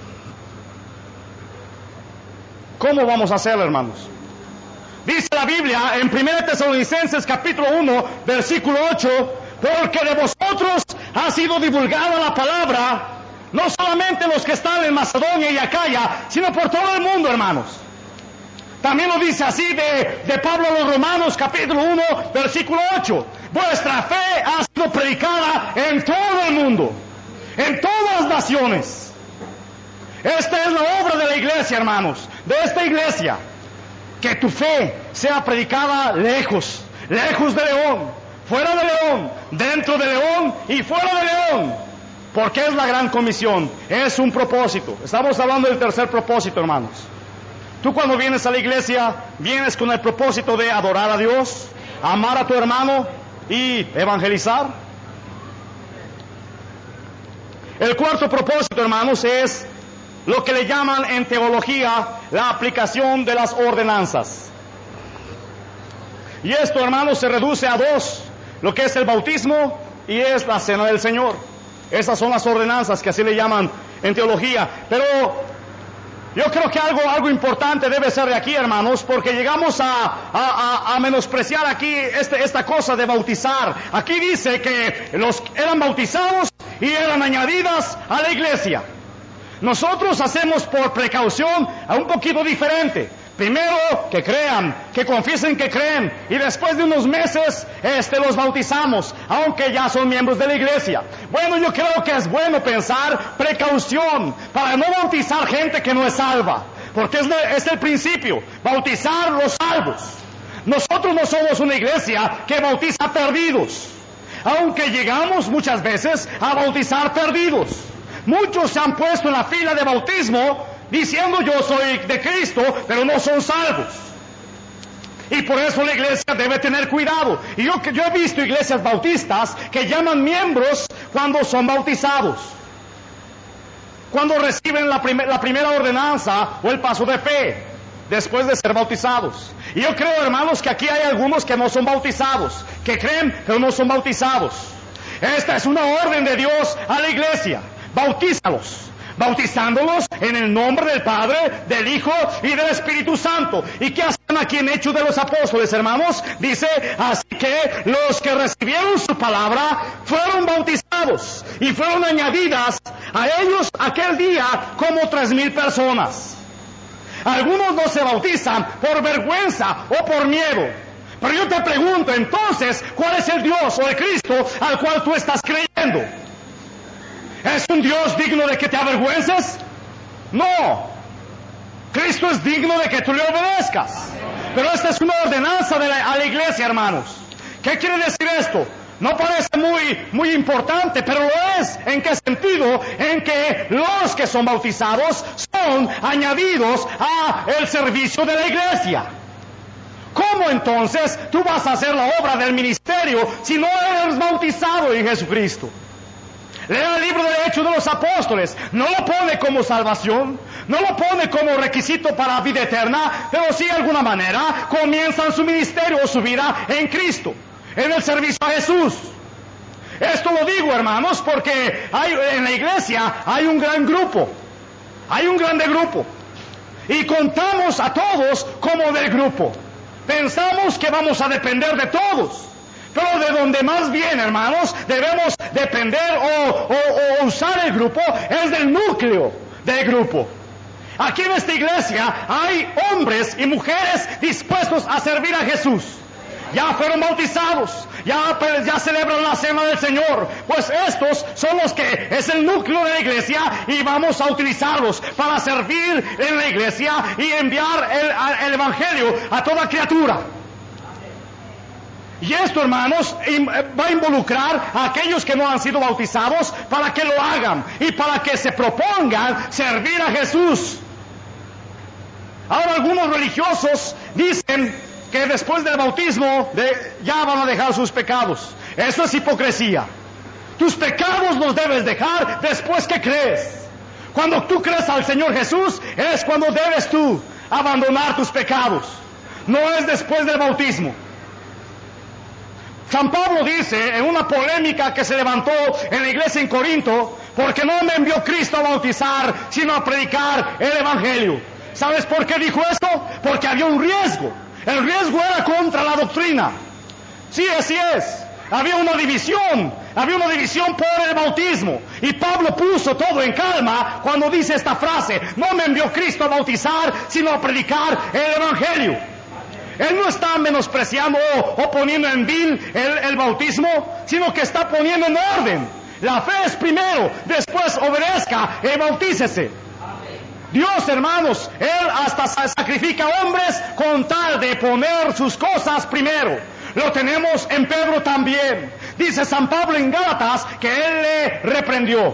¿cómo vamos a hacerlo, hermanos? Dice la Biblia en 1 Tesalonicenses capítulo 1, versículo 8: porque de vosotros ha sido divulgada la palabra No solamente los que están en Macedonia y Acaya, sino por todo el mundo, hermanos. También lo dice así de Pablo a los Romanos, capítulo 1, versículo 8. Vuestra fe ha sido predicada en todo el mundo, en todas las naciones. Esta es la obra de la iglesia, hermanos, de esta iglesia. Que tu fe sea predicada lejos, lejos de León, fuera de León, dentro de León y fuera de León. Porque es la gran comisión, es un propósito. Estamos hablando del tercer propósito, hermanos. Tú cuando vienes a la iglesia, vienes con el propósito de adorar a Dios, amar a tu hermano y evangelizar. El cuarto propósito, hermanos, es lo que le llaman en teología la aplicación de las ordenanzas. Y esto, hermanos, se reduce a dos, lo que es el bautismo y es la cena del Señor. Esas son las ordenanzas que así le llaman en teología. Pero yo creo que algo importante debe ser de aquí, hermanos, porque llegamos a menospreciar aquí esta cosa de bautizar. Aquí dice que los eran bautizados y eran añadidas a la iglesia. Nosotros hacemos por precaución a un poquito diferente. Primero que crean, que confiesen que creen, y después de unos meses los bautizamos, aunque ya son miembros de la iglesia. Bueno, yo creo que es bueno pensar precaución para no bautizar gente que no es salva, porque es el principio, bautizar los salvos. Nosotros no somos una iglesia que bautiza perdidos, aunque llegamos muchas veces a bautizar perdidos. Muchos se han puesto en la fila de bautismo diciendo yo soy de Cristo, pero no son salvos. Y por eso la iglesia debe tener cuidado. Y yo he visto iglesias bautistas que llaman miembros cuando son bautizados, cuando reciben la primera ordenanza o el paso de fe, después de ser bautizados. Y yo creo, hermanos, que aquí hay algunos que no son bautizados, que creen pero no son bautizados. Esta es una orden de Dios a la iglesia. Bautízalos, bautizándolos en el nombre del Padre, del Hijo y del Espíritu Santo. ¿Y qué hacen aquí en Hechos de los Apóstoles, hermanos? Dice, así que los que recibieron su palabra fueron bautizados y fueron añadidas a ellos aquel día como 3,000 personas. Algunos no se bautizan por vergüenza o por miedo. Pero yo te pregunto, entonces, ¿cuál es el Dios o el Cristo al cual tú estás creyendo? ¿Es un Dios digno de que te avergüences? No. Cristo es digno de que tú le obedezcas. Pero esta es una ordenanza a la iglesia, hermanos. ¿Qué quiere decir esto? No parece muy importante, pero lo es. ¿En qué sentido? En que los que son bautizados son añadidos a el servicio de la iglesia. ¿Cómo entonces tú vas a hacer la obra del ministerio si no eres bautizado en Jesucristo? Lea el libro de Hechos de los Apóstoles. No lo pone como salvación, no lo pone como requisito para vida eterna, pero sí de alguna manera comienzan su ministerio o su vida en Cristo, en el servicio a Jesús. Esto lo digo, hermanos, porque en la iglesia hay un gran grupo, hay un grande grupo, y contamos a todos como del grupo. Pensamos que vamos a depender de todos. Pero de donde más bien, hermanos, debemos depender o usar el grupo es del núcleo del grupo. Aquí en esta iglesia hay hombres y mujeres dispuestos a servir a Jesús. Ya fueron bautizados, ya celebran la cena del Señor. Pues estos son los que es el núcleo de la iglesia y vamos a utilizarlos para servir en la iglesia y enviar el evangelio a toda criatura. Y esto, hermanos, va a involucrar a aquellos que no han sido bautizados para que lo hagan y para que se propongan servir a Jesús. Ahora algunos religiosos dicen que después del bautismo ya van a dejar sus pecados. Eso es hipocresía. Tus pecados los debes dejar después que crees. Cuando tú crees al Señor Jesús es cuando debes tú abandonar tus pecados. No es después del bautismo. San Pablo dice en una polémica que se levantó en la iglesia en Corinto, porque no me envió Cristo a bautizar, sino a predicar el evangelio. ¿Sabes por qué dijo esto? Porque había un riesgo. El riesgo era contra la doctrina. Sí, así es. Había una división Había una división por el bautismo. Y Pablo puso todo en calma cuando dice esta frase: no me envió Cristo a bautizar, sino a predicar el Evangelio. Él no está menospreciando o poniendo en vil el bautismo, sino que está poniendo en orden. La fe es primero, después obedezca y bautícese. Dios, hermanos, Él hasta sacrifica hombres con tal de poner sus cosas primero. Lo tenemos en Pedro también. Dice San Pablo en Gálatas que Él le reprendió.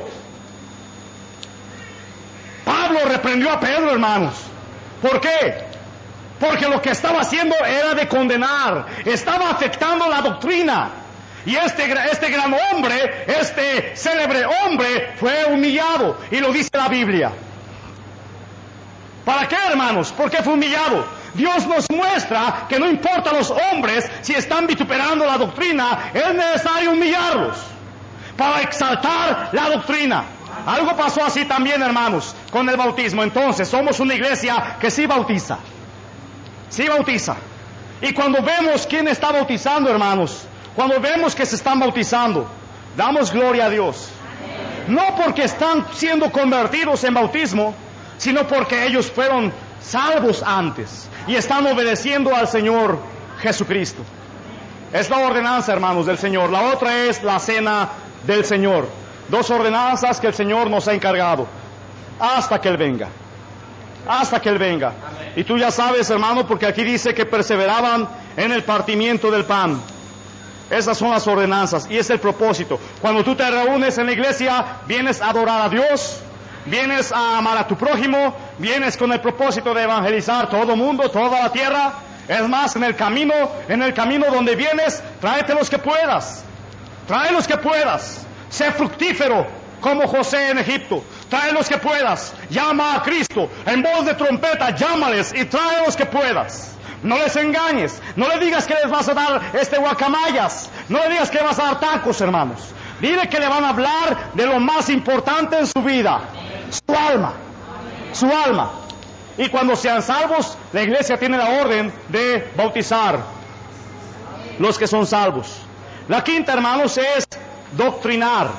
Pablo reprendió a Pedro, hermanos. ¿Por qué? Porque lo que estaba haciendo era de condenar. Estaba afectando la doctrina. Y este gran hombre, este célebre hombre, fue humillado. Y lo dice la Biblia. ¿Para qué, hermanos? ¿Por qué fue humillado? Dios nos muestra que no importa a los hombres si están vituperando la doctrina, es necesario humillarlos para exaltar la doctrina. Algo pasó así también, hermanos, con el bautismo. Entonces, somos una iglesia que sí bautiza. Sí bautiza. Y cuando vemos quién está bautizando, hermanos, cuando vemos que se están bautizando, damos gloria a Dios. No porque están siendo convertidos en bautismo, sino porque ellos fueron salvos antes y están obedeciendo al Señor Jesucristo. Es la ordenanza, hermanos, del Señor. La otra es la cena del Señor. Dos ordenanzas que el Señor nos ha encargado hasta que Él venga. Hasta que Él venga. Y tú ya sabes, hermano, porque aquí dice que perseveraban en el partimiento del pan. Esas son las ordenanzas y es el propósito. Cuando tú te reúnes en la iglesia, vienes a adorar a Dios, vienes a amar a tu prójimo, vienes con el propósito de evangelizar todo el mundo, toda la tierra. Es más, en el camino donde vienes, tráete los que puedas. Trae los que puedas. Sé fructífero como José en Egipto. Trae los que puedas. Llama a Cristo. En voz de trompeta, llámales y trae los que puedas. No les engañes. No le digas que les vas a dar guacamayas. No le digas que le vas a dar tacos, hermanos. Dile que le van a hablar de lo más importante en su vida. Su alma. Su alma. Y cuando sean salvos, la iglesia tiene la orden de bautizar los que son salvos. La quinta, hermanos, es doctrinar.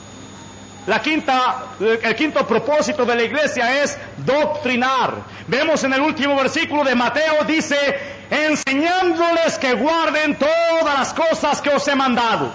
El quinto propósito de la iglesia es doctrinar. Vemos en el último versículo de Mateo, dice: enseñándoles que guarden todas las cosas que os he mandado.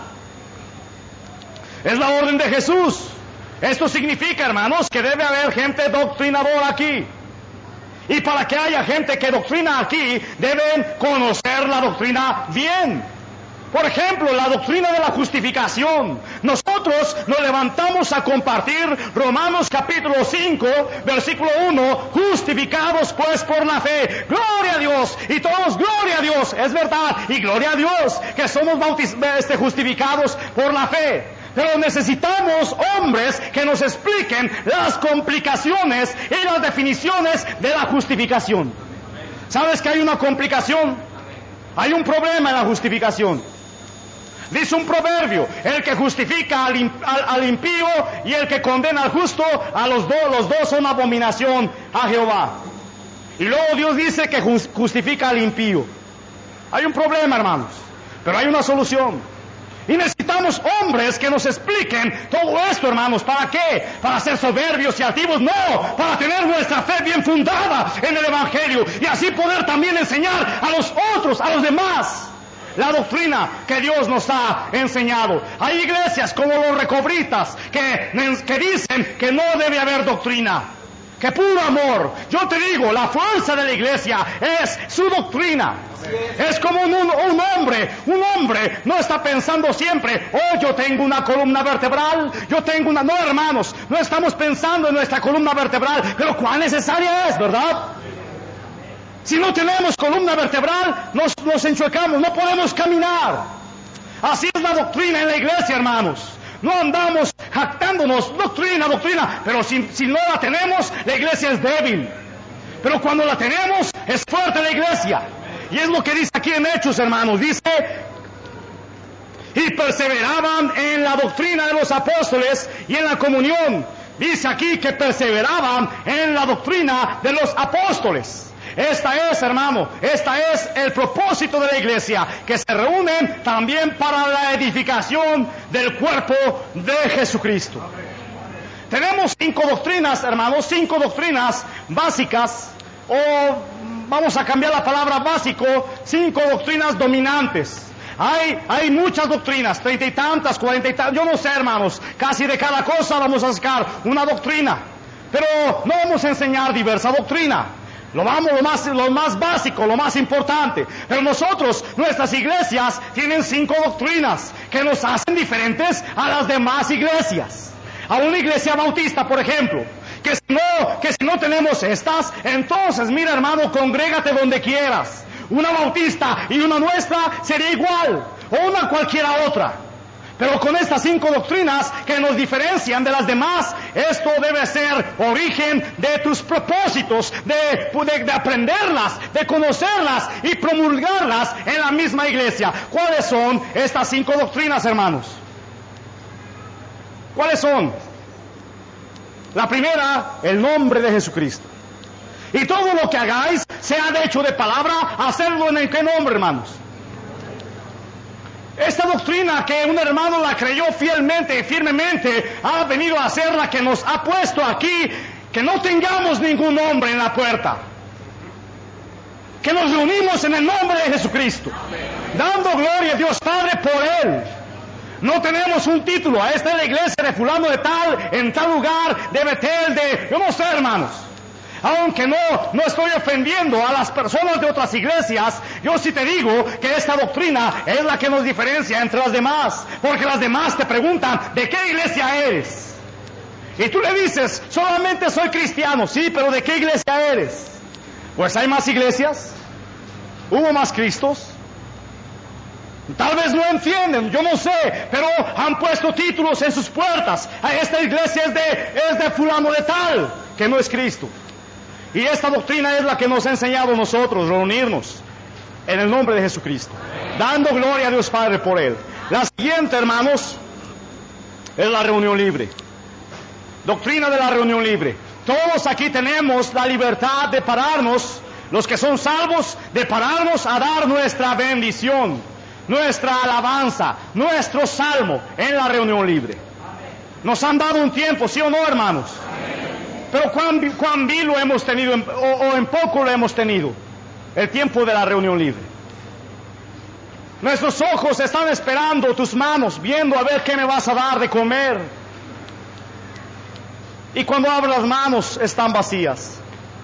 Es la orden de Jesús. Esto significa, hermanos, que debe haber gente doctrinadora aquí. Y para que haya gente que doctrina aquí, deben conocer la doctrina bien. Por ejemplo, la doctrina de la justificación. Nosotros nos levantamos a compartir Romanos capítulo 5, versículo 1, justificados pues por la fe. Gloria a Dios. Y todos, gloria a Dios. Es verdad. Y gloria a Dios que somos justificados por la fe. Pero necesitamos hombres que nos expliquen las complicaciones y las definiciones de la justificación. ¿Sabes que hay una complicación? Hay un problema en la justificación. Dice un proverbio: el que justifica al impío y el que condena al justo, a los dos son abominación a Jehová. Y luego Dios dice que justifica al impío. Hay un problema, hermanos, pero hay una solución. Y necesitamos hombres que nos expliquen todo esto, hermanos. ¿Para qué? ¿Para ser soberbios y altivos? No, para tener nuestra fe bien fundada en el Evangelio y así poder también enseñar a los otros, a los demás, la doctrina que Dios nos ha enseñado. Hay iglesias como los recobritas que dicen que no debe haber doctrina, que puro amor. Yo te digo, la fuerza de la iglesia es su doctrina. Es como un hombre no está pensando siempre: oh, yo tengo una columna vertebral, no, hermanos, no estamos pensando en nuestra columna vertebral, pero cuán necesaria es, ¿verdad? Si no tenemos columna vertebral, nos enchuecamos, no podemos caminar. Así es la doctrina en la iglesia, hermanos. No andamos jactándonos, doctrina, pero si no la tenemos, la iglesia es débil. Pero cuando la tenemos, es fuerte la iglesia. Y es lo que dice aquí en Hechos, hermanos. Dice: y perseveraban en la doctrina de los apóstoles y en la comunión. Dice aquí que perseveraban en la doctrina de los apóstoles. Esta es, hermano, esta es el propósito de la iglesia, que se reúnen también para la edificación del cuerpo de Jesucristo. Tenemos 5 doctrinas, hermanos, 5 doctrinas básicas, o vamos a cambiar la palabra básico, 5 doctrinas dominantes. Hay muchas doctrinas, 30 y tantas, 40 y tantas, yo no sé, hermanos, casi de cada cosa vamos a sacar una doctrina, pero no vamos a enseñar diversa doctrina. Lo más básico, lo más importante. Pero nuestras iglesias tienen 5 doctrinas que nos hacen diferentes a las demás iglesias. A una iglesia bautista, por ejemplo, que si no tenemos estas, entonces, mira, hermano, congrégate donde quieras. Una bautista y una nuestra sería igual, o una cualquiera otra. Pero con estas 5 doctrinas que nos diferencian de las demás, esto debe ser origen de tus propósitos, de aprenderlas, de conocerlas y promulgarlas en la misma iglesia. ¿Cuáles son estas 5 doctrinas, hermanos? ¿Cuáles son? La primera, el nombre de Jesucristo. Y todo lo que hagáis, sea de hecho de palabra, hacerlo en el qué nombre, hermanos. Esta doctrina que un hermano la creyó fielmente y firmemente, ha venido a ser la que nos ha puesto aquí, que no tengamos ningún nombre en la puerta. Que nos reunimos en el nombre de Jesucristo, dando gloria a Dios Padre por Él. No tenemos un título, esta es la iglesia de fulano de tal, en tal lugar, de Betel, yo no sé, hermanos. Aunque no estoy ofendiendo a las personas de otras iglesias, yo sí te digo que esta doctrina es la que nos diferencia entre las demás. Porque las demás te preguntan, ¿de qué iglesia eres? Y tú le dices, solamente soy cristiano. Sí, pero ¿de qué iglesia eres? Pues hay más iglesias, hubo más Cristos. Tal vez no entienden, yo no sé, pero han puesto títulos en sus puertas. Esta iglesia es de fulano de tal, que no es Cristo. Y esta doctrina es la que nos ha enseñado a nosotros reunirnos en el nombre de Jesucristo, dando gloria a Dios Padre por Él. La siguiente, hermanos, es la reunión libre. Doctrina de la reunión libre. Todos aquí tenemos la libertad de pararnos, los que son salvos, de pararnos a dar nuestra bendición, nuestra alabanza, nuestro salmo en la reunión libre. Nos han dado un tiempo, ¿sí o no, hermanos? Pero cuán vil lo hemos tenido, o en poco lo hemos tenido, el tiempo de la reunión libre. Nuestros ojos están esperando tus manos, viendo a ver qué me vas a dar de comer. Y cuando abro las manos, están vacías.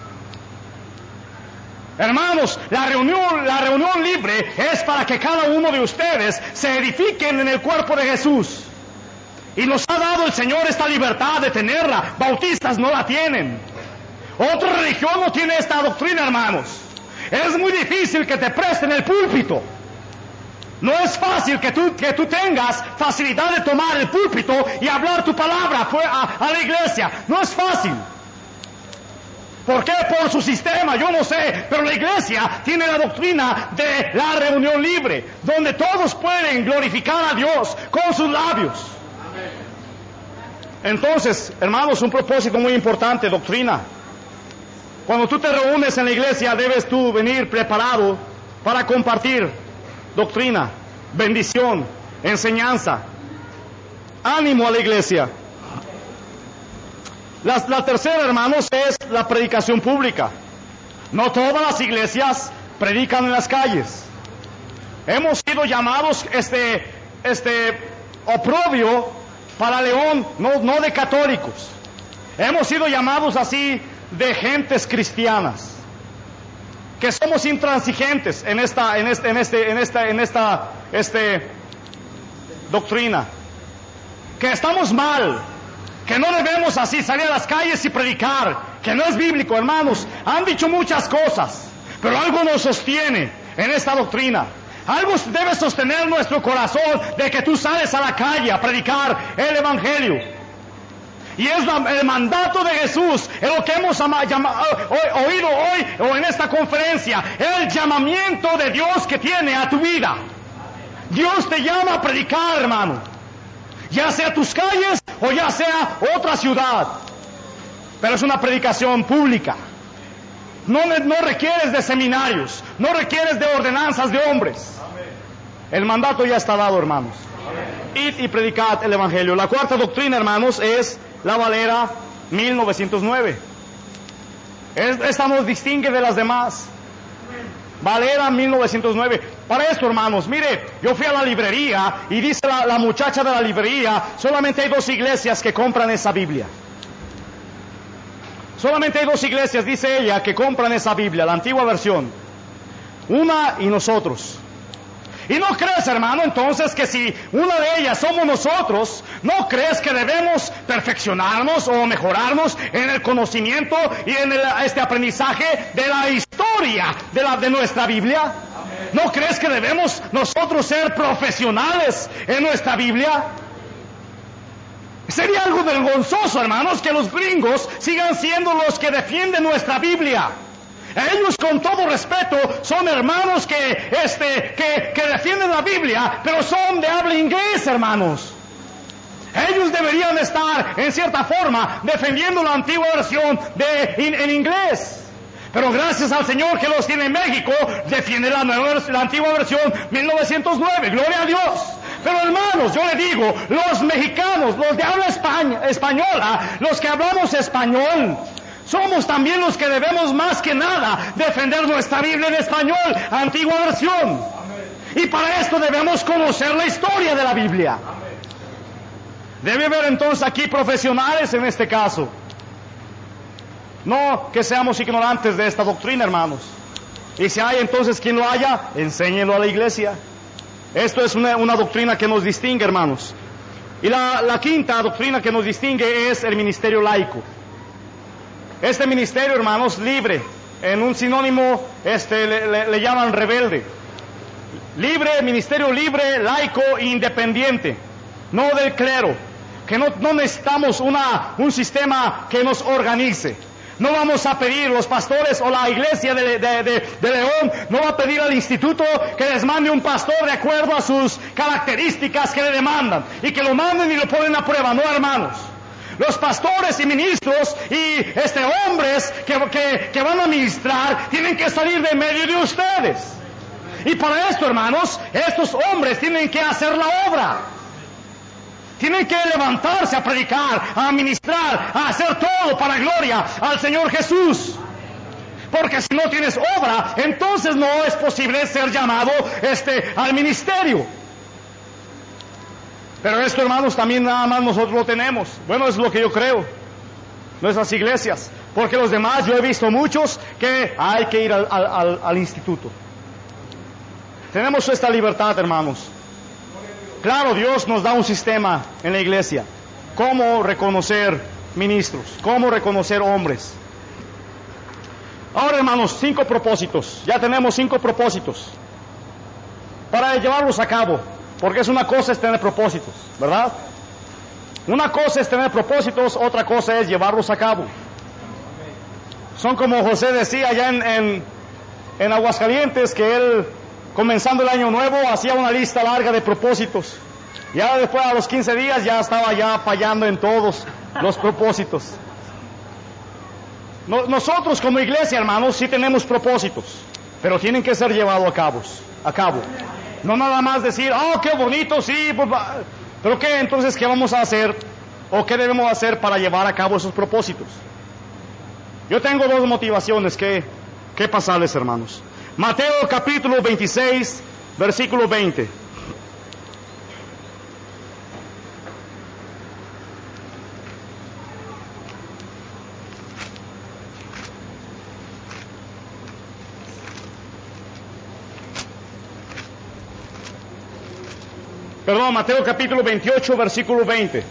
Hermanos, la reunión libre es para que cada uno de ustedes se edifiquen en el cuerpo de Jesús. Y nos ha dado el Señor esta libertad de tenerla. Bautistas no la tienen. Otra religión no tiene esta doctrina, hermanos. Es muy difícil que te presten el púlpito. No es fácil que tú tengas facilidad de tomar el púlpito y hablar tu palabra a la iglesia. No es fácil. ¿Por qué? Por su sistema, yo no sé. Pero la iglesia tiene la doctrina de la reunión libre, donde todos pueden glorificar a Dios con sus labios. Entonces, hermanos, un propósito muy importante, doctrina. Cuando tú te reúnes en la iglesia, debes tú venir preparado para compartir doctrina, bendición, enseñanza, ánimo a la iglesia. La tercera, hermanos, es la predicación pública. No todas las iglesias predican en las calles. Hemos sido llamados oprobio para León, no de católicos. Hemos sido llamados así de gentes cristianas, que somos intransigentes en esta doctrina, que estamos mal, que no debemos así salir a las calles y predicar, que no es bíblico, hermanos. Han dicho muchas cosas, pero algo nos sostiene en esta doctrina. Algo debe sostener nuestro corazón de que tú sales a la calle a predicar el Evangelio. Y es el mandato de Jesús, es lo que hemos oído hoy o en esta conferencia, el llamamiento de Dios que tiene a tu vida. Dios te llama a predicar, hermano, ya sea tus calles o ya sea otra ciudad, pero es una predicación pública. No requieres de seminarios, no requieres de ordenanzas de hombres. El mandato ya está dado, hermanos. Id y predicad el Evangelio. La cuarta doctrina, hermanos, es la Valera 1909. Esta nos distingue de las demás. Valera 1909. Para esto, hermanos, mire, yo fui a la librería y dice la muchacha de la librería, solamente hay 2 iglesias que compran esa Biblia. Solamente hay 2 iglesias, dice ella, que compran esa Biblia, la antigua versión. Una y nosotros. ¿Y no crees, hermano, entonces que si una de ellas somos nosotros, no crees que debemos perfeccionarnos o mejorarnos en el conocimiento y en este aprendizaje de la historia de nuestra Biblia? ¿No crees que debemos nosotros ser profesionales en nuestra Biblia? Sería algo vergonzoso, hermanos, que los gringos sigan siendo los que defienden nuestra Biblia. Ellos, con todo respeto, son hermanos que defienden la Biblia, pero son de habla inglés, hermanos. Ellos deberían estar, en cierta forma, defendiendo la antigua versión en inglés. Pero gracias al Señor que los tiene en México, defiende la antigua versión 1909. Gloria a Dios. Pero hermanos, yo le digo, los mexicanos, los de habla española, los que hablamos español, somos también los que debemos más que nada defender nuestra Biblia en español, antigua versión. Y para esto debemos conocer la historia de la Biblia. Debe haber entonces aquí profesionales en este caso. No que seamos ignorantes de esta doctrina, hermanos. Y si hay entonces quien lo haya, enséñelo a la iglesia. Esto es una doctrina que nos distingue, hermanos. Y la quinta doctrina que nos distingue es el ministerio laico. Este ministerio, hermanos, libre, en un sinónimo le llaman rebelde. Libre, ministerio libre, laico e independiente, no del clero, que no necesitamos un sistema que nos organice. No vamos a pedir, los pastores o la iglesia de León no va a pedir al instituto que les mande un pastor de acuerdo a sus características que le demandan, y que lo manden y lo ponen a prueba. No, hermanos. Los pastores y ministros y hombres que van a ministrar tienen que salir de medio de ustedes. Y para esto, hermanos, estos hombres tienen que hacer la obra. Tienen que levantarse a predicar, a ministrar, a hacer todo para gloria al Señor Jesús. Porque si no tienes obra, entonces no es posible ser llamado al ministerio. Pero esto, hermanos, también nada más nosotros lo tenemos. Bueno, es lo que yo creo. Nuestras iglesias. Porque los demás, yo he visto muchos que hay que ir al instituto. Tenemos esta libertad, hermanos. Claro, Dios nos da un sistema en la iglesia. Cómo reconocer ministros. Cómo reconocer hombres. Ahora, hermanos, 5 propósitos. Ya tenemos 5 propósitos. Para llevarlos a cabo. Porque una cosa es tener propósitos, ¿verdad? Una cosa es tener propósitos, otra cosa es llevarlos a cabo. Son como José decía allá en Aguascalientes, que él, comenzando el año nuevo, hacía una lista larga de propósitos. Ya después, a los 15 días, ya estaba fallando en todos los propósitos. Nosotros como iglesia, hermanos, sí tenemos propósitos, pero tienen que ser llevados a cabo. No nada más decir, oh, qué bonito, sí, pues, pero ¿qué? Entonces, ¿qué vamos a hacer? ¿O qué debemos hacer para llevar a cabo esos propósitos? Yo tengo 2 motivaciones que pasarles, hermanos. Mateo capítulo 26, versículo 20. Perdón, Mateo capítulo 28, versículo 20.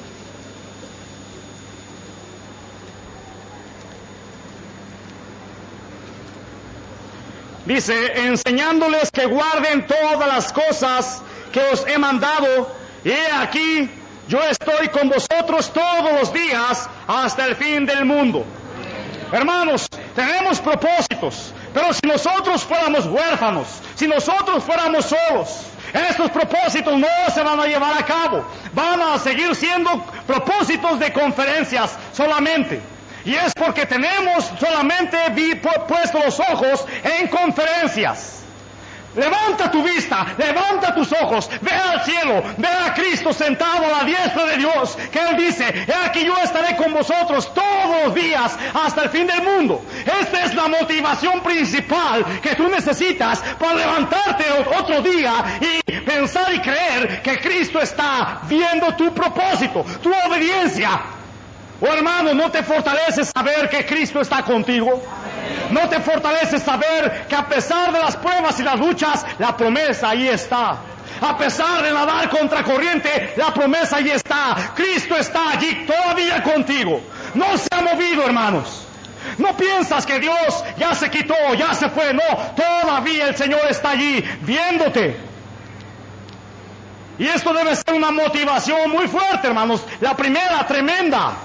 Dice, enseñándoles que guarden todas las cosas que os he mandado, y he aquí, yo estoy con vosotros todos los días hasta el fin del mundo. Hermanos, tenemos propósitos, pero si nosotros fuéramos huérfanos, si nosotros fuéramos solos, estos propósitos no se van a llevar a cabo. Van a seguir siendo propósitos de conferencias solamente. Y es porque tenemos solamente puesto los ojos en conferencias. Levanta tu vista, levanta tus ojos, ve al cielo, ve a Cristo sentado a la diestra de Dios, que Él dice: he aquí yo estaré con vosotros todos los días hasta el fin del mundo. Esta es la motivación principal que tú necesitas para levantarte otro día y pensar y creer que Cristo está viendo tu propósito, tu obediencia. Oh hermano, ¿no te fortalece saber que Cristo está contigo? ¿No te fortalece saber que a pesar de las pruebas y las luchas, la promesa ahí está? A pesar de nadar contra corriente, la promesa ahí está. Cristo está allí todavía contigo. No se ha movido, hermanos. No piensas que Dios ya se quitó, ya se fue. No, todavía el Señor está allí viéndote. Y esto debe ser una motivación muy fuerte, hermanos. La primera, tremenda,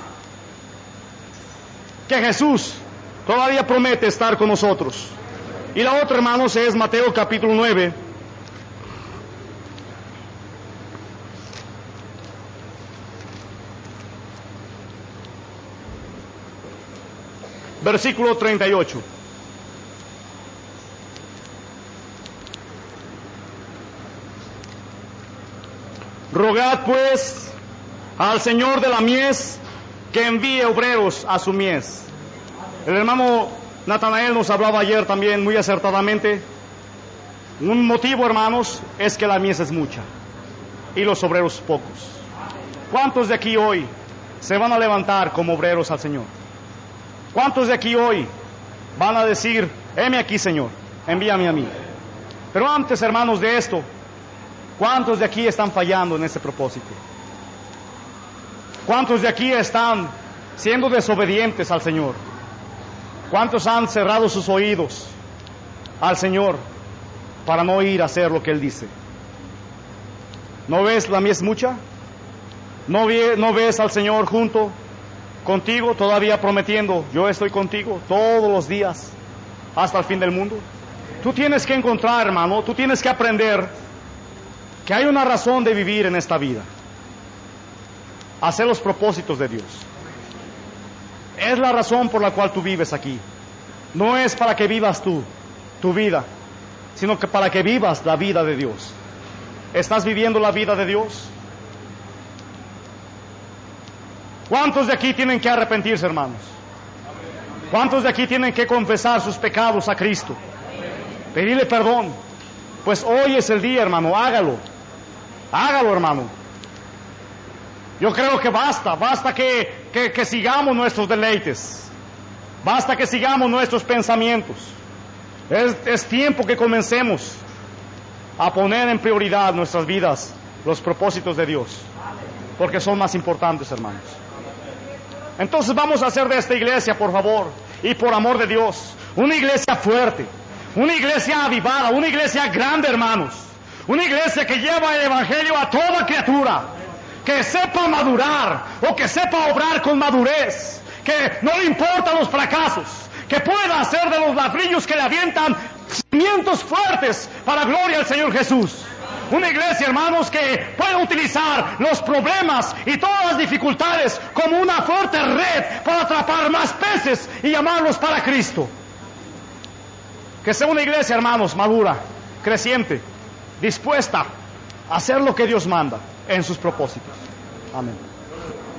que Jesús todavía promete estar con nosotros. Y la otra, hermanos, es Mateo capítulo 9. Versículo 38. Rogad pues al Señor de la mies que envíe obreros a su mies. El hermano Natanael nos hablaba ayer también muy acertadamente. Un motivo, hermanos, es que la mies es mucha y los obreros pocos. ¿Cuántos de aquí hoy se van a levantar como obreros al Señor? ¿Cuántos de aquí hoy van a decir: heme aquí, Señor, envíame a mí? Pero antes, hermanos, de esto, ¿cuántos de aquí están fallando en ese propósito? ¿Cuántos de aquí están siendo desobedientes al Señor? ¿Cuántos han cerrado sus oídos al Señor para no ir a hacer lo que Él dice? ¿No ves la mies mucha? ¿No ves al Señor junto contigo todavía prometiendo: yo estoy contigo todos los días hasta el fin del mundo? Tú tienes que encontrar, hermano, tú tienes que aprender que hay una razón de vivir en esta vida: hacer los propósitos de Dios. Es la razón por la cual tú vives aquí. No es para que vivas tu vida, sino que para que vivas la vida de Dios. ¿Estás viviendo la vida de Dios? ¿Cuántos de aquí tienen que arrepentirse, hermanos? ¿Cuántos de aquí tienen que confesar sus pecados a Cristo? Pedirle perdón. Pues hoy es el día, hermano, hágalo. Hágalo, hermano. Yo creo que basta que sigamos nuestros deleites, basta que sigamos nuestros pensamientos. Es tiempo que comencemos a poner en prioridad nuestras vidas, los propósitos de Dios, porque son más importantes, hermanos. Entonces vamos a hacer de esta iglesia, por favor, y por amor de Dios, una iglesia fuerte, una iglesia avivada, una iglesia grande, hermanos, una iglesia que lleva el evangelio a toda criatura, que sepa madurar o que sepa obrar con madurez, que no le importan los fracasos, que pueda hacer de los ladrillos que le avientan cimientos fuertes para gloria al Señor Jesús. Una iglesia, hermanos, que pueda utilizar los problemas y todas las dificultades como una fuerte red para atrapar más peces y llamarlos para Cristo. Que sea una iglesia, hermanos, madura, creciente, dispuesta a hacer lo que Dios manda en sus propósitos. Amén.